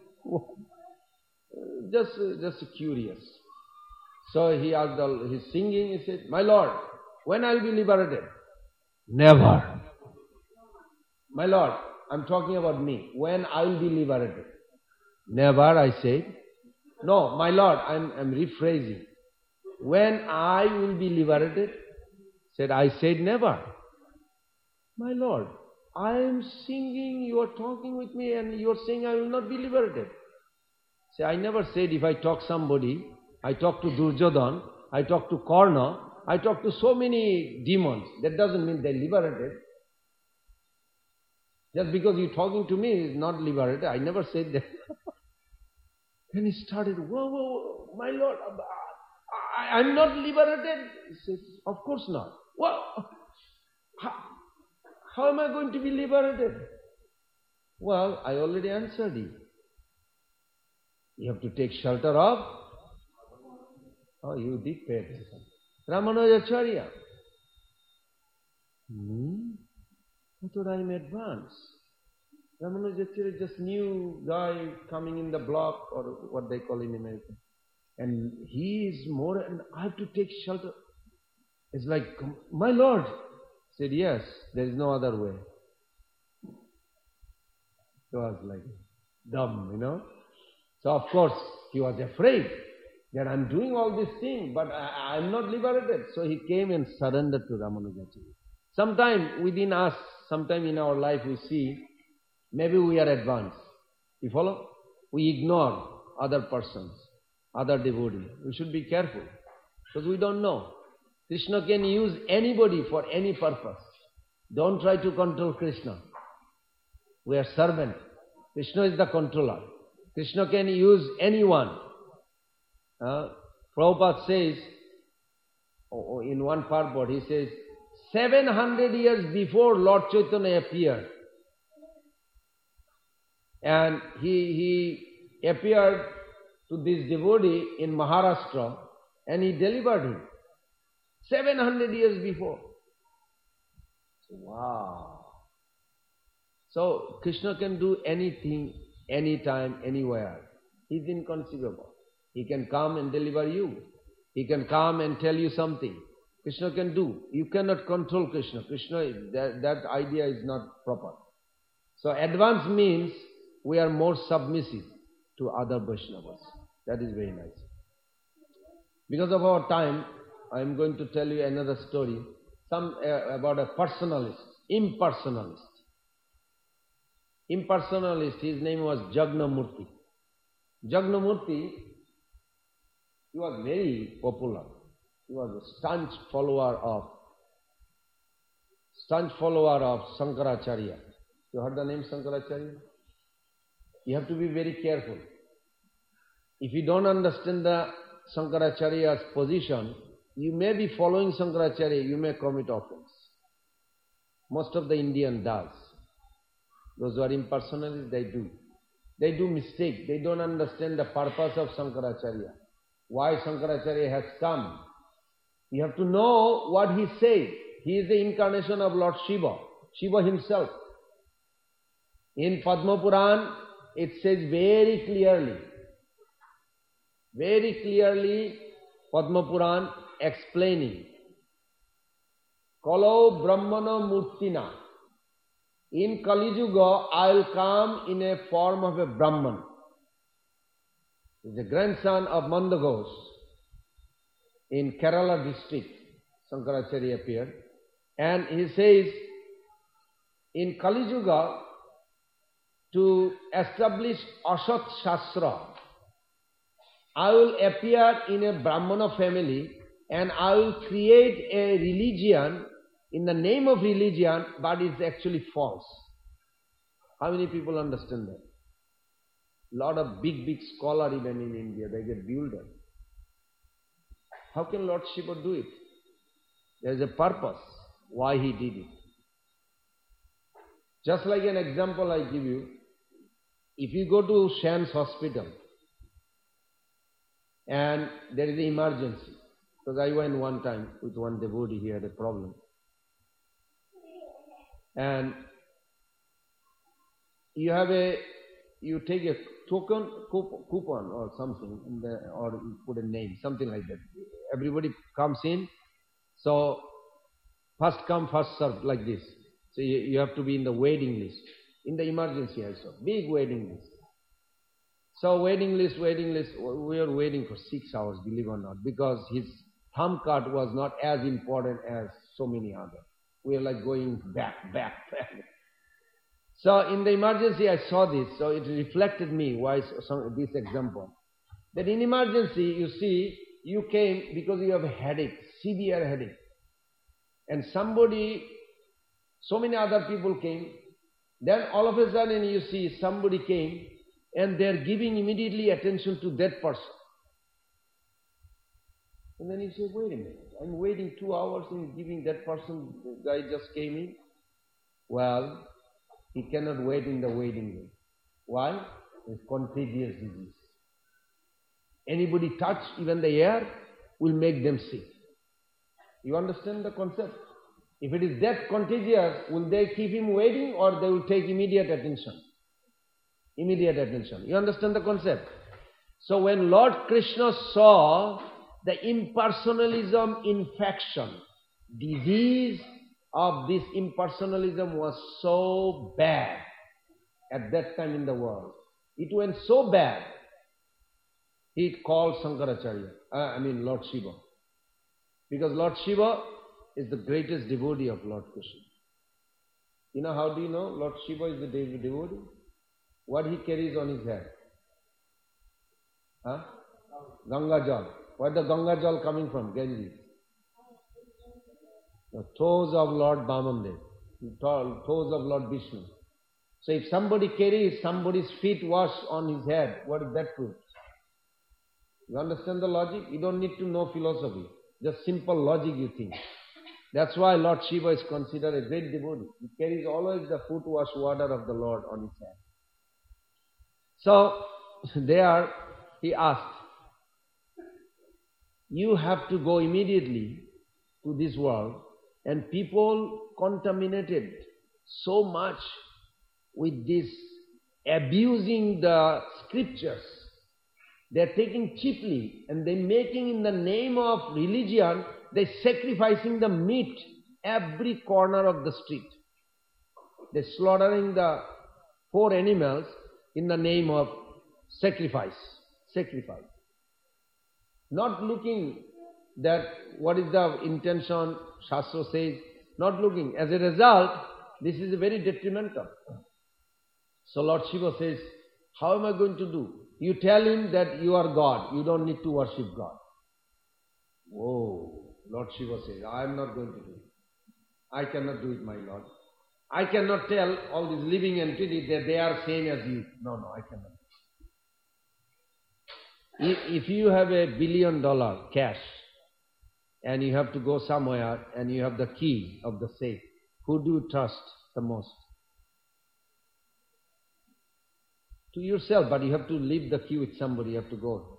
Just curious. So he asked, he's singing, he said, my Lord, when I'll be liberated? Never. My Lord, I'm talking about me. When I'll be liberated? Never, I said. No, my Lord, I'm rephrasing. When I will be liberated? Said, I said never. My Lord, I am singing, you are talking with me and you are saying I will not be liberated. Say, I never said if I talk somebody, I talk to Duryodhan, I talk to Karna, I talk to so many demons. That doesn't mean they're liberated. Just because you're talking to me is not liberated. I never said that. Then he started, whoa, my Lord, I'm not liberated. He says, of course not. Well, how am I going to be liberated? Well, I already answered you. You have to take shelter of... Oh, you did pay attention. Ramanujacharya. I thought I'm advanced. Ramanujacharya is just new guy coming in the block, or what they call in America. And he is more, and I have to take shelter. It's like, my Lord. I said, yes, there is no other way. It was like dumb, So of course, he was afraid that I'm doing all these things, but I'm not liberated. So he came and surrendered to Ramanujacharya. Sometime within us, sometime in our life we see, maybe we are advanced. You follow? We ignore other persons, other devotees. We should be careful, because we don't know. Krishna can use anybody for any purpose. Don't try to control Krishna. We are servant. Krishna is the controller. Krishna can use anyone. Prabhupada says, in one purport, he says, 700 years before Lord Chaitanya appeared, and he appeared to this devotee in Maharashtra, and he delivered him. 700 years before. Wow. So Krishna can do anything, anytime, anywhere. He's inconceivable. He can come and deliver you. He can come and tell you something. Krishna can do. You cannot control Krishna. That idea is not proper. So advance means we are more submissive to other Vaishnavas. That is very nice. Because of our time, I am going to tell you another story, about a personalist, impersonalist. Impersonalist, his name was Jagnamurti. Jagnamurti, he was very popular. He was a staunch follower of Shankaracharya. You heard the name Shankaracharya? You have to be very careful. If you don't understand the Shankaracharya's position, you may be following Shankaracharya, you may commit offense. Most of the Indian does. Those who are impersonalists, they do. They do mistake. They don't understand the purpose of Shankaracharya. Why Shankaracharya has come. You have to know what he said. He is the incarnation of Lord Shiva, Shiva himself. In Padma Puran, it says very clearly, Padma Puran explaining, Kalo Brahmana Murtina. In Kali Yuga, I will come in a form of a Brahman. He is the grandson of Mandaghosh. In Kerala district, Shankaracharya appeared. And he says, in Kali Yuga, to establish Asat Shastra, I will appear in a Brahmana family and I will create a religion in the name of religion, but it's actually false. How many people understand that? Lot of big scholars even in India, they get bewildered. How can Lord Shiva do it? There is a purpose why he did it. Just like an example I give you, if you go to Shan's hospital and there is an emergency, because I went one time with one devotee, he had a problem. And you take a token, coupon or something, or you put a name, something like that. Everybody comes in, so first come, first served, like this. So you have to be in the waiting list. In the emergency also, big waiting list. So waiting list, we are waiting for 6 hours, believe or not, because his thumb cut was not as important as so many others. We are like going back. So in the emergency I saw this, so it reflected me why this example. That in emergency, you see, you came because you have a headache, severe headache. And so many other people came. Then all of a sudden you see somebody came and they are giving immediately attention to that person. And then you say, wait a minute, I'm waiting 2 hours and giving that person, the guy just came in. Well, he cannot wait in the waiting room. Why? It's contagious disease. Anybody touch even the air will make them sick. You understand the concept? If it is that contagious, will they keep him waiting or they will take immediate attention? Immediate attention. You understand the concept? So when Lord Krishna saw the impersonalism infection, disease of this impersonalism was so bad at that time in the world. It went so bad, he called Shankaracharya, Lord Shiva. Because Lord Shiva is the greatest devotee of Lord Krishna. You know, how do you know Lord Shiva is the devotee? What he carries on his head? Ganga Jal. Where the Ganga Jal coming from? Ganges. The toes of Lord Vamandev, toes of Lord Vishnu. So if somebody carries somebody's feet wash on his head, what is that proof? You understand the logic? You don't need to know philosophy. Just simple logic you think. That's why Lord Shiva is considered a great devotee. He carries always the foot wash water of the Lord on his head. So there he asked, you have to go immediately to this world, and people contaminated so much with this abusing the scriptures. They're taking cheaply and they're making in the name of religion, they're sacrificing the meat every corner of the street. They're slaughtering the 4 animals in the name of sacrifice. Sacrifice. Not looking that what is the intention, Shastra says, not looking. As a result, this is very detrimental. So Lord Shiva says, how am I going to do? You tell him that you are God. You don't need to worship God. Whoa. Lord Shiva says, I am not going to do it. I cannot do it, my Lord. I cannot tell all these living entities that they are same as you. No, I cannot. If you have $1 billion cash and you have to go somewhere and you have the key of the safe, who do you trust the most? To yourself, but you have to leave the key with somebody, you have to go.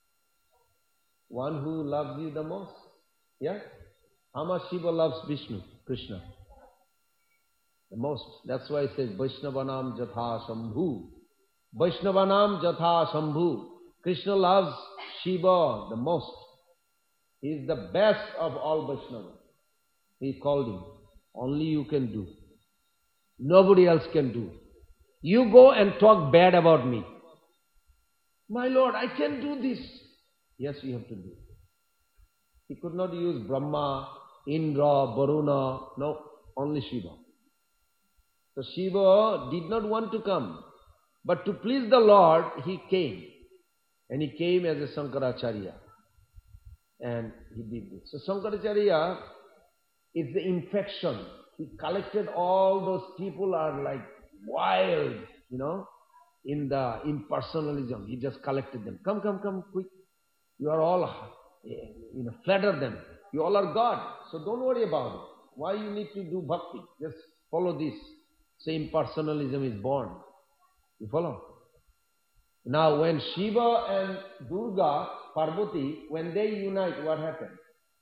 One who loves you the most? Yeah? How much Shiva loves Vishnu, Krishna? The most. That's why it says, Vaishnavanam Jatha Shambhu. Vaishnavanam Jatha Shambhu. Krishna loves Shiva the most. He is the best of all Vaishnavas. He called him. Only you can do. Nobody else can do. You go and talk bad about me. My Lord, I can't do this. Yes, you have to do. He could not use Brahma, Indra, Varuna. No, only Shiva. So Shiva did not want to come. But to please the Lord, he came. And he came as a Shankaracharya. And he did this. So Shankaracharya is the infection. He collected all those people are like wild, in the impersonalism. He just collected them. Come, quick. You are all, flatter them. You all are God. So don't worry about it. Why you need to do bhakti? Just follow this. So impersonalism is born. You follow? Now when Shiva and Durga, Parvati, when they unite, what happened?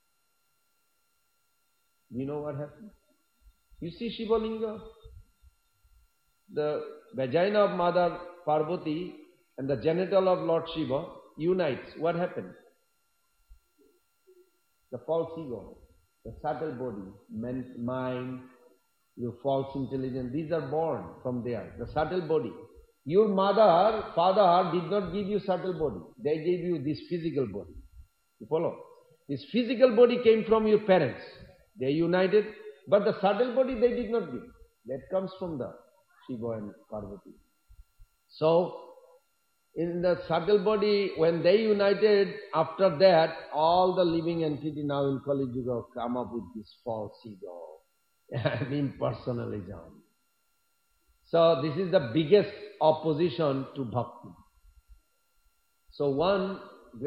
Do you know what happened? You see Shiva Linga? The vagina of Mother Parvati and the genital of Lord Shiva unites. What happened? The false ego, the subtle body, mind, your false intelligence, these are born from there. The subtle body. Your mother, father did not give you subtle body. They gave you this physical body. You follow? This physical body came from your parents. They united, but the subtle body they did not give. That comes from the Shiva and Parvati. So, in the subtle body, when they united, after that, all the living entity now in Kali Yuga come up with this false ego and impersonalism. So, this is the biggest opposition to bhakti. So, one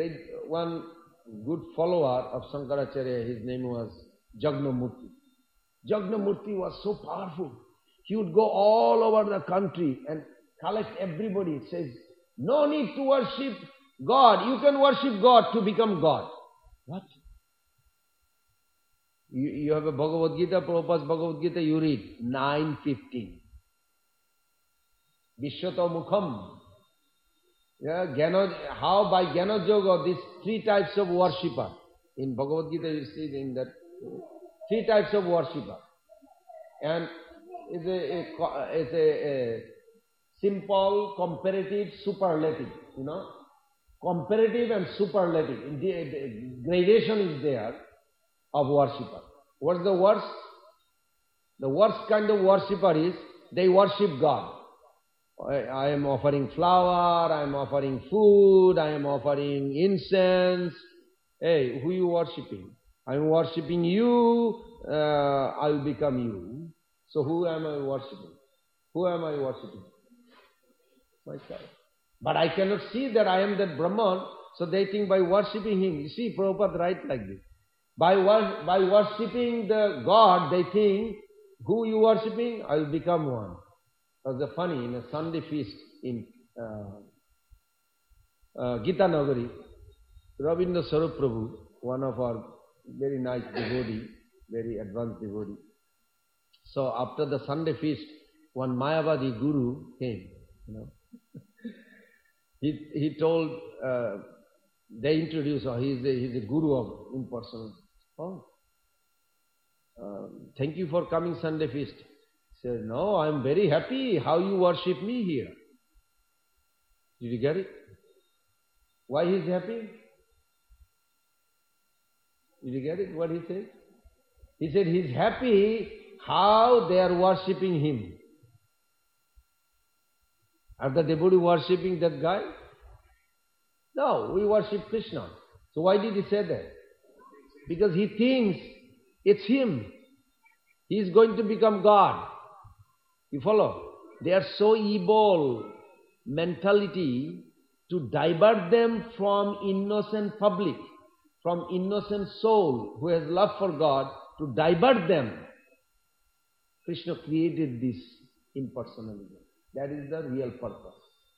good follower of Shankaracharya, his name was Jagnamurti. Jagnamurti was so powerful. He would go all over the country and collect everybody. It says, no need to worship God. You can worship God to become God. What? You have a Bhagavad Gita, Prabhupada's Bhagavad Gita, you read 9:15. Vishwata Mukham. Yeah, how by Jnana Yoga, these three types of worshipper. In Bhagavad Gita you see in that three types of worshipper. And it's a simple, comparative, superlative, comparative and superlative. The gradation is there of worshipper. What's the worst? The worst kind of worshipper is they worship God. I am offering flower, I am offering food, I am offering incense. Hey, who are you worshipping? I am worshipping you, I will become you. So who am I worshipping? Who am I worshipping? Myself. But I cannot see that I am that Brahman, so they think by worshipping him. You see, Prabhupada writes like this. By worshipping the God, they think, who you worshipping? I will become one. It was funny, in a Sunday feast in Gita Nagari, Rabindra Sarup Prabhu, one of our very nice devotee, very advanced devotee. So after the Sunday feast, one Mayavadi guru came, He told, they introduced, he's a guru of impersonal. Thank you for coming Sunday feast. He said, no, I'm very happy how you worship me here. Did you get it? Why he's happy? Did you get it, what he said? He said he's happy how they are worshipping him. Are the devotee worshipping that guy? No, we worship Krishna. So why did he say that? Because he thinks it's him. He is going to become God. You follow? They are so evil mentality to divert them from innocent public, from innocent soul who has love for God, to divert them. Krishna created this impersonalism. That is the real purpose.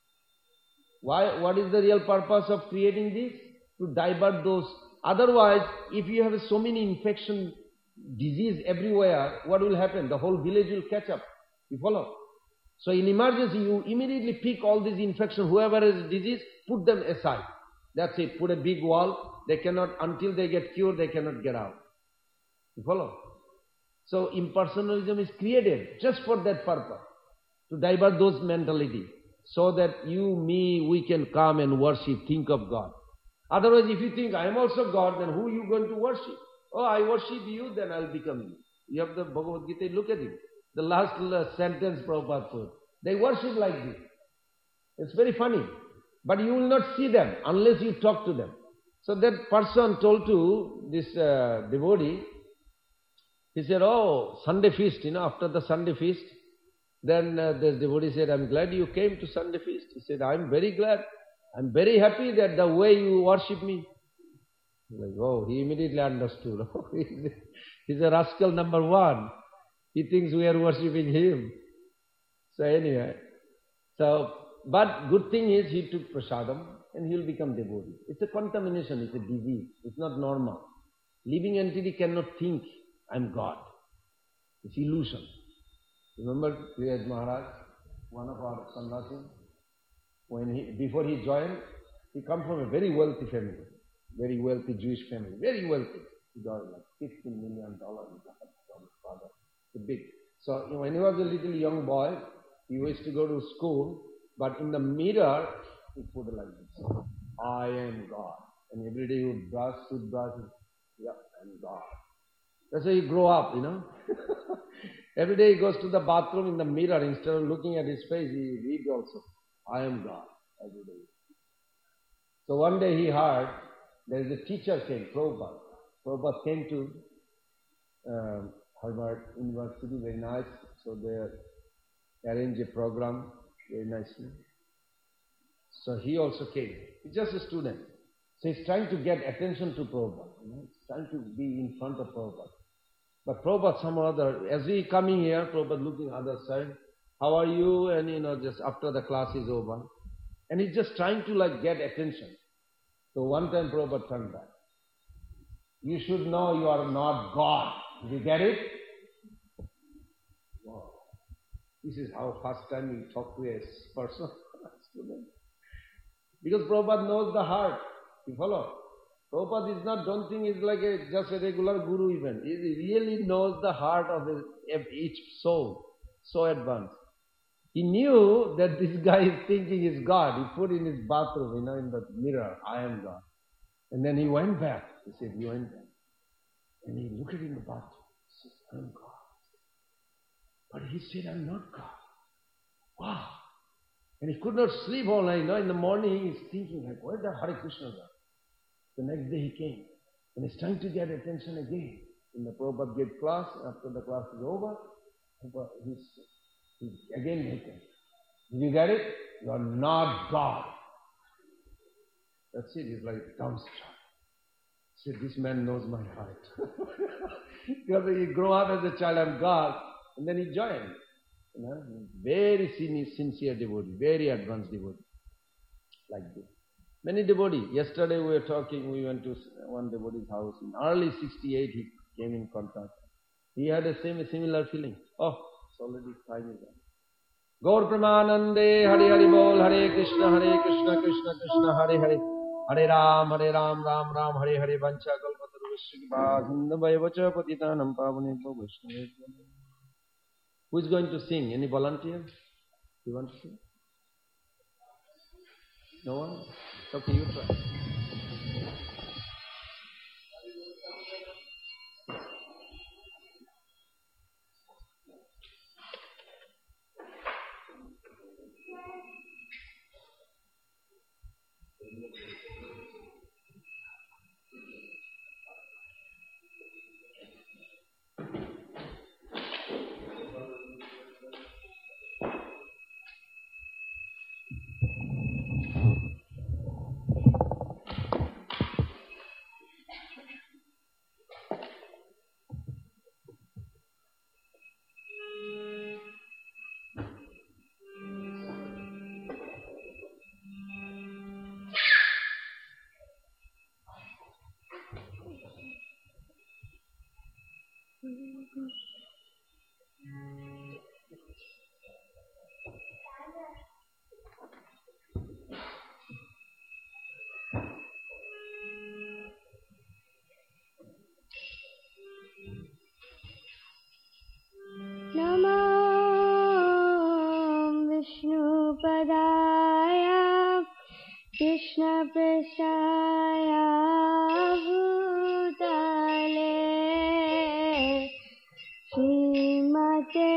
Why? What is the real purpose of creating this? To divert those. Otherwise, if you have so many infection, disease everywhere, what will happen? The whole village will catch up. You follow? So in emergency, you immediately pick all these infections, whoever has disease, put them aside. That's it. Put a big wall. They cannot, until they get cured, they cannot get out. You follow? So impersonalism is created just for that purpose. To divert those mentality, so that you, me, we can come and worship, think of God. Otherwise, if you think, I am also God, then who are you going to worship? Oh, I worship you, then I'll become you. You have the Bhagavad Gita, look at it. The last sentence Prabhupada put. They worship like this. It's very funny. But you will not see them unless you talk to them. So that person told to this devotee, he said, oh, Sunday feast, after the Sunday feast, then the devotee said, I'm glad you came to Sunday feast. He said, I'm very glad. I'm very happy that the way you worship me. Like, oh, he immediately understood. He's a rascal number one. He thinks we are worshipping him. So anyway, but good thing is he took prasadam and he will become devotee. It's a contamination, it's a disease. It's not normal. Living entity cannot think, I'm God. It's illusion. Remember Kriyaj Maharaj, one of our sannyasis, before he joined, he come from a very wealthy family, very wealthy Jewish family, very wealthy. He got like $15 million from his father. It's big. So when he was a little young boy, he used to go to school, but in the mirror, he put like this, I am God. And every day he would brush, yeah, I am God. That's how he grew up, Every day he goes to the bathroom in the mirror, instead of looking at his face, he reads also, I am God, every day. So one day he heard, there is a teacher came, Prabhupada. Prabhupada came to Harvard University, very nice, so they arranged a program very nicely. So he also came. He's just a student. So he's trying to get attention to Prabhupada, He's trying to be in front of Prabhupada. But Prabhupada somehow or other, as he coming here, Prabhupada looking other side, how are you? And just after the class is over. And he's just trying to get attention. So one time Prabhupada turned back. You should know you are not God. Did you get it? Wow. This is how first time you talk to a person, student. Because Prabhupada knows the heart. You follow? Prabhupada is not, don't think it's like just a regular guru even. He really knows the heart of each soul. So advanced. He knew that this guy is thinking is God. He put in his bathroom, in the mirror, I am God. And then he went back. He said, you went back. And he looked in the bathroom. He said, I am God. But he said, I'm not God. Wow. And he could not sleep all night. In the morning he's thinking, like, where the Hare Krishna God? The next day he came. And it's time to get attention again. In the Prabhupada gave class, after the class is over, he's again naked. Did you get it? You are not God. That's it. He's like dumbstruck. He said, this man knows my heart. Because he grew up as a child, I'm God. And then he joined. Very sincere devotee, very advanced devotee. Like this. Many devotees. Yesterday we were talking, we went to one devotee's house. In early 68 he came in contact. He had a similar feeling. Oh, it's already time is up. Gaur Pramanande, Hare Hare Bol, Hare Krishna, Krishna Krishna, Hare Hare. Hare Ram, Ram Ram, Hare Hare. Vancha Kalpataru Vishwakipad, Hindavaya Patitanam Pavanebhyo Vaishnavebhyo. Who is going to sing? Any volunteer? You want to sing? No one? Okay, you try. Krishna Prasaya Bhutale Srimate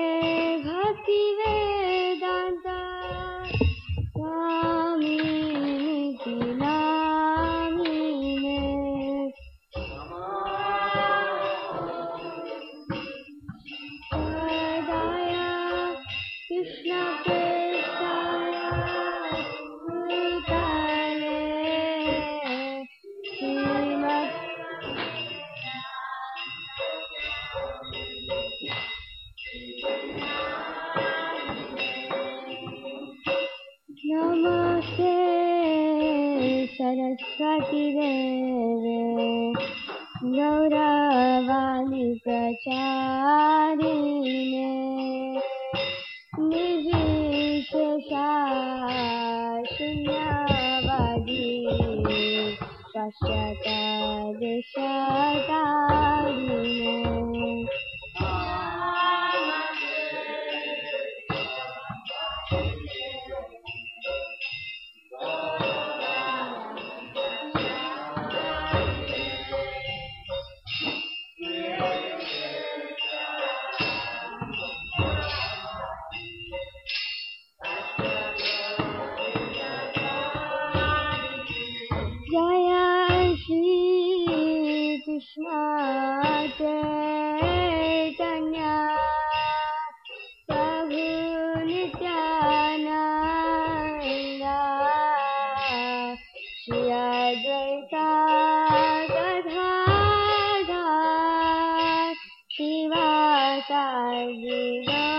Bhaktivedanta Swamiti Namine Padaya Krishna Prasaya Bhutale Srimate Namaste Saraswati Deve Gauravani Pracharine Nirvishesha Shunyavadi Pashyata Deshatarine Jaya Shri Krishna Chaitanya Prabhu Nityananda Shri Advaita Gadadhar Sivasadi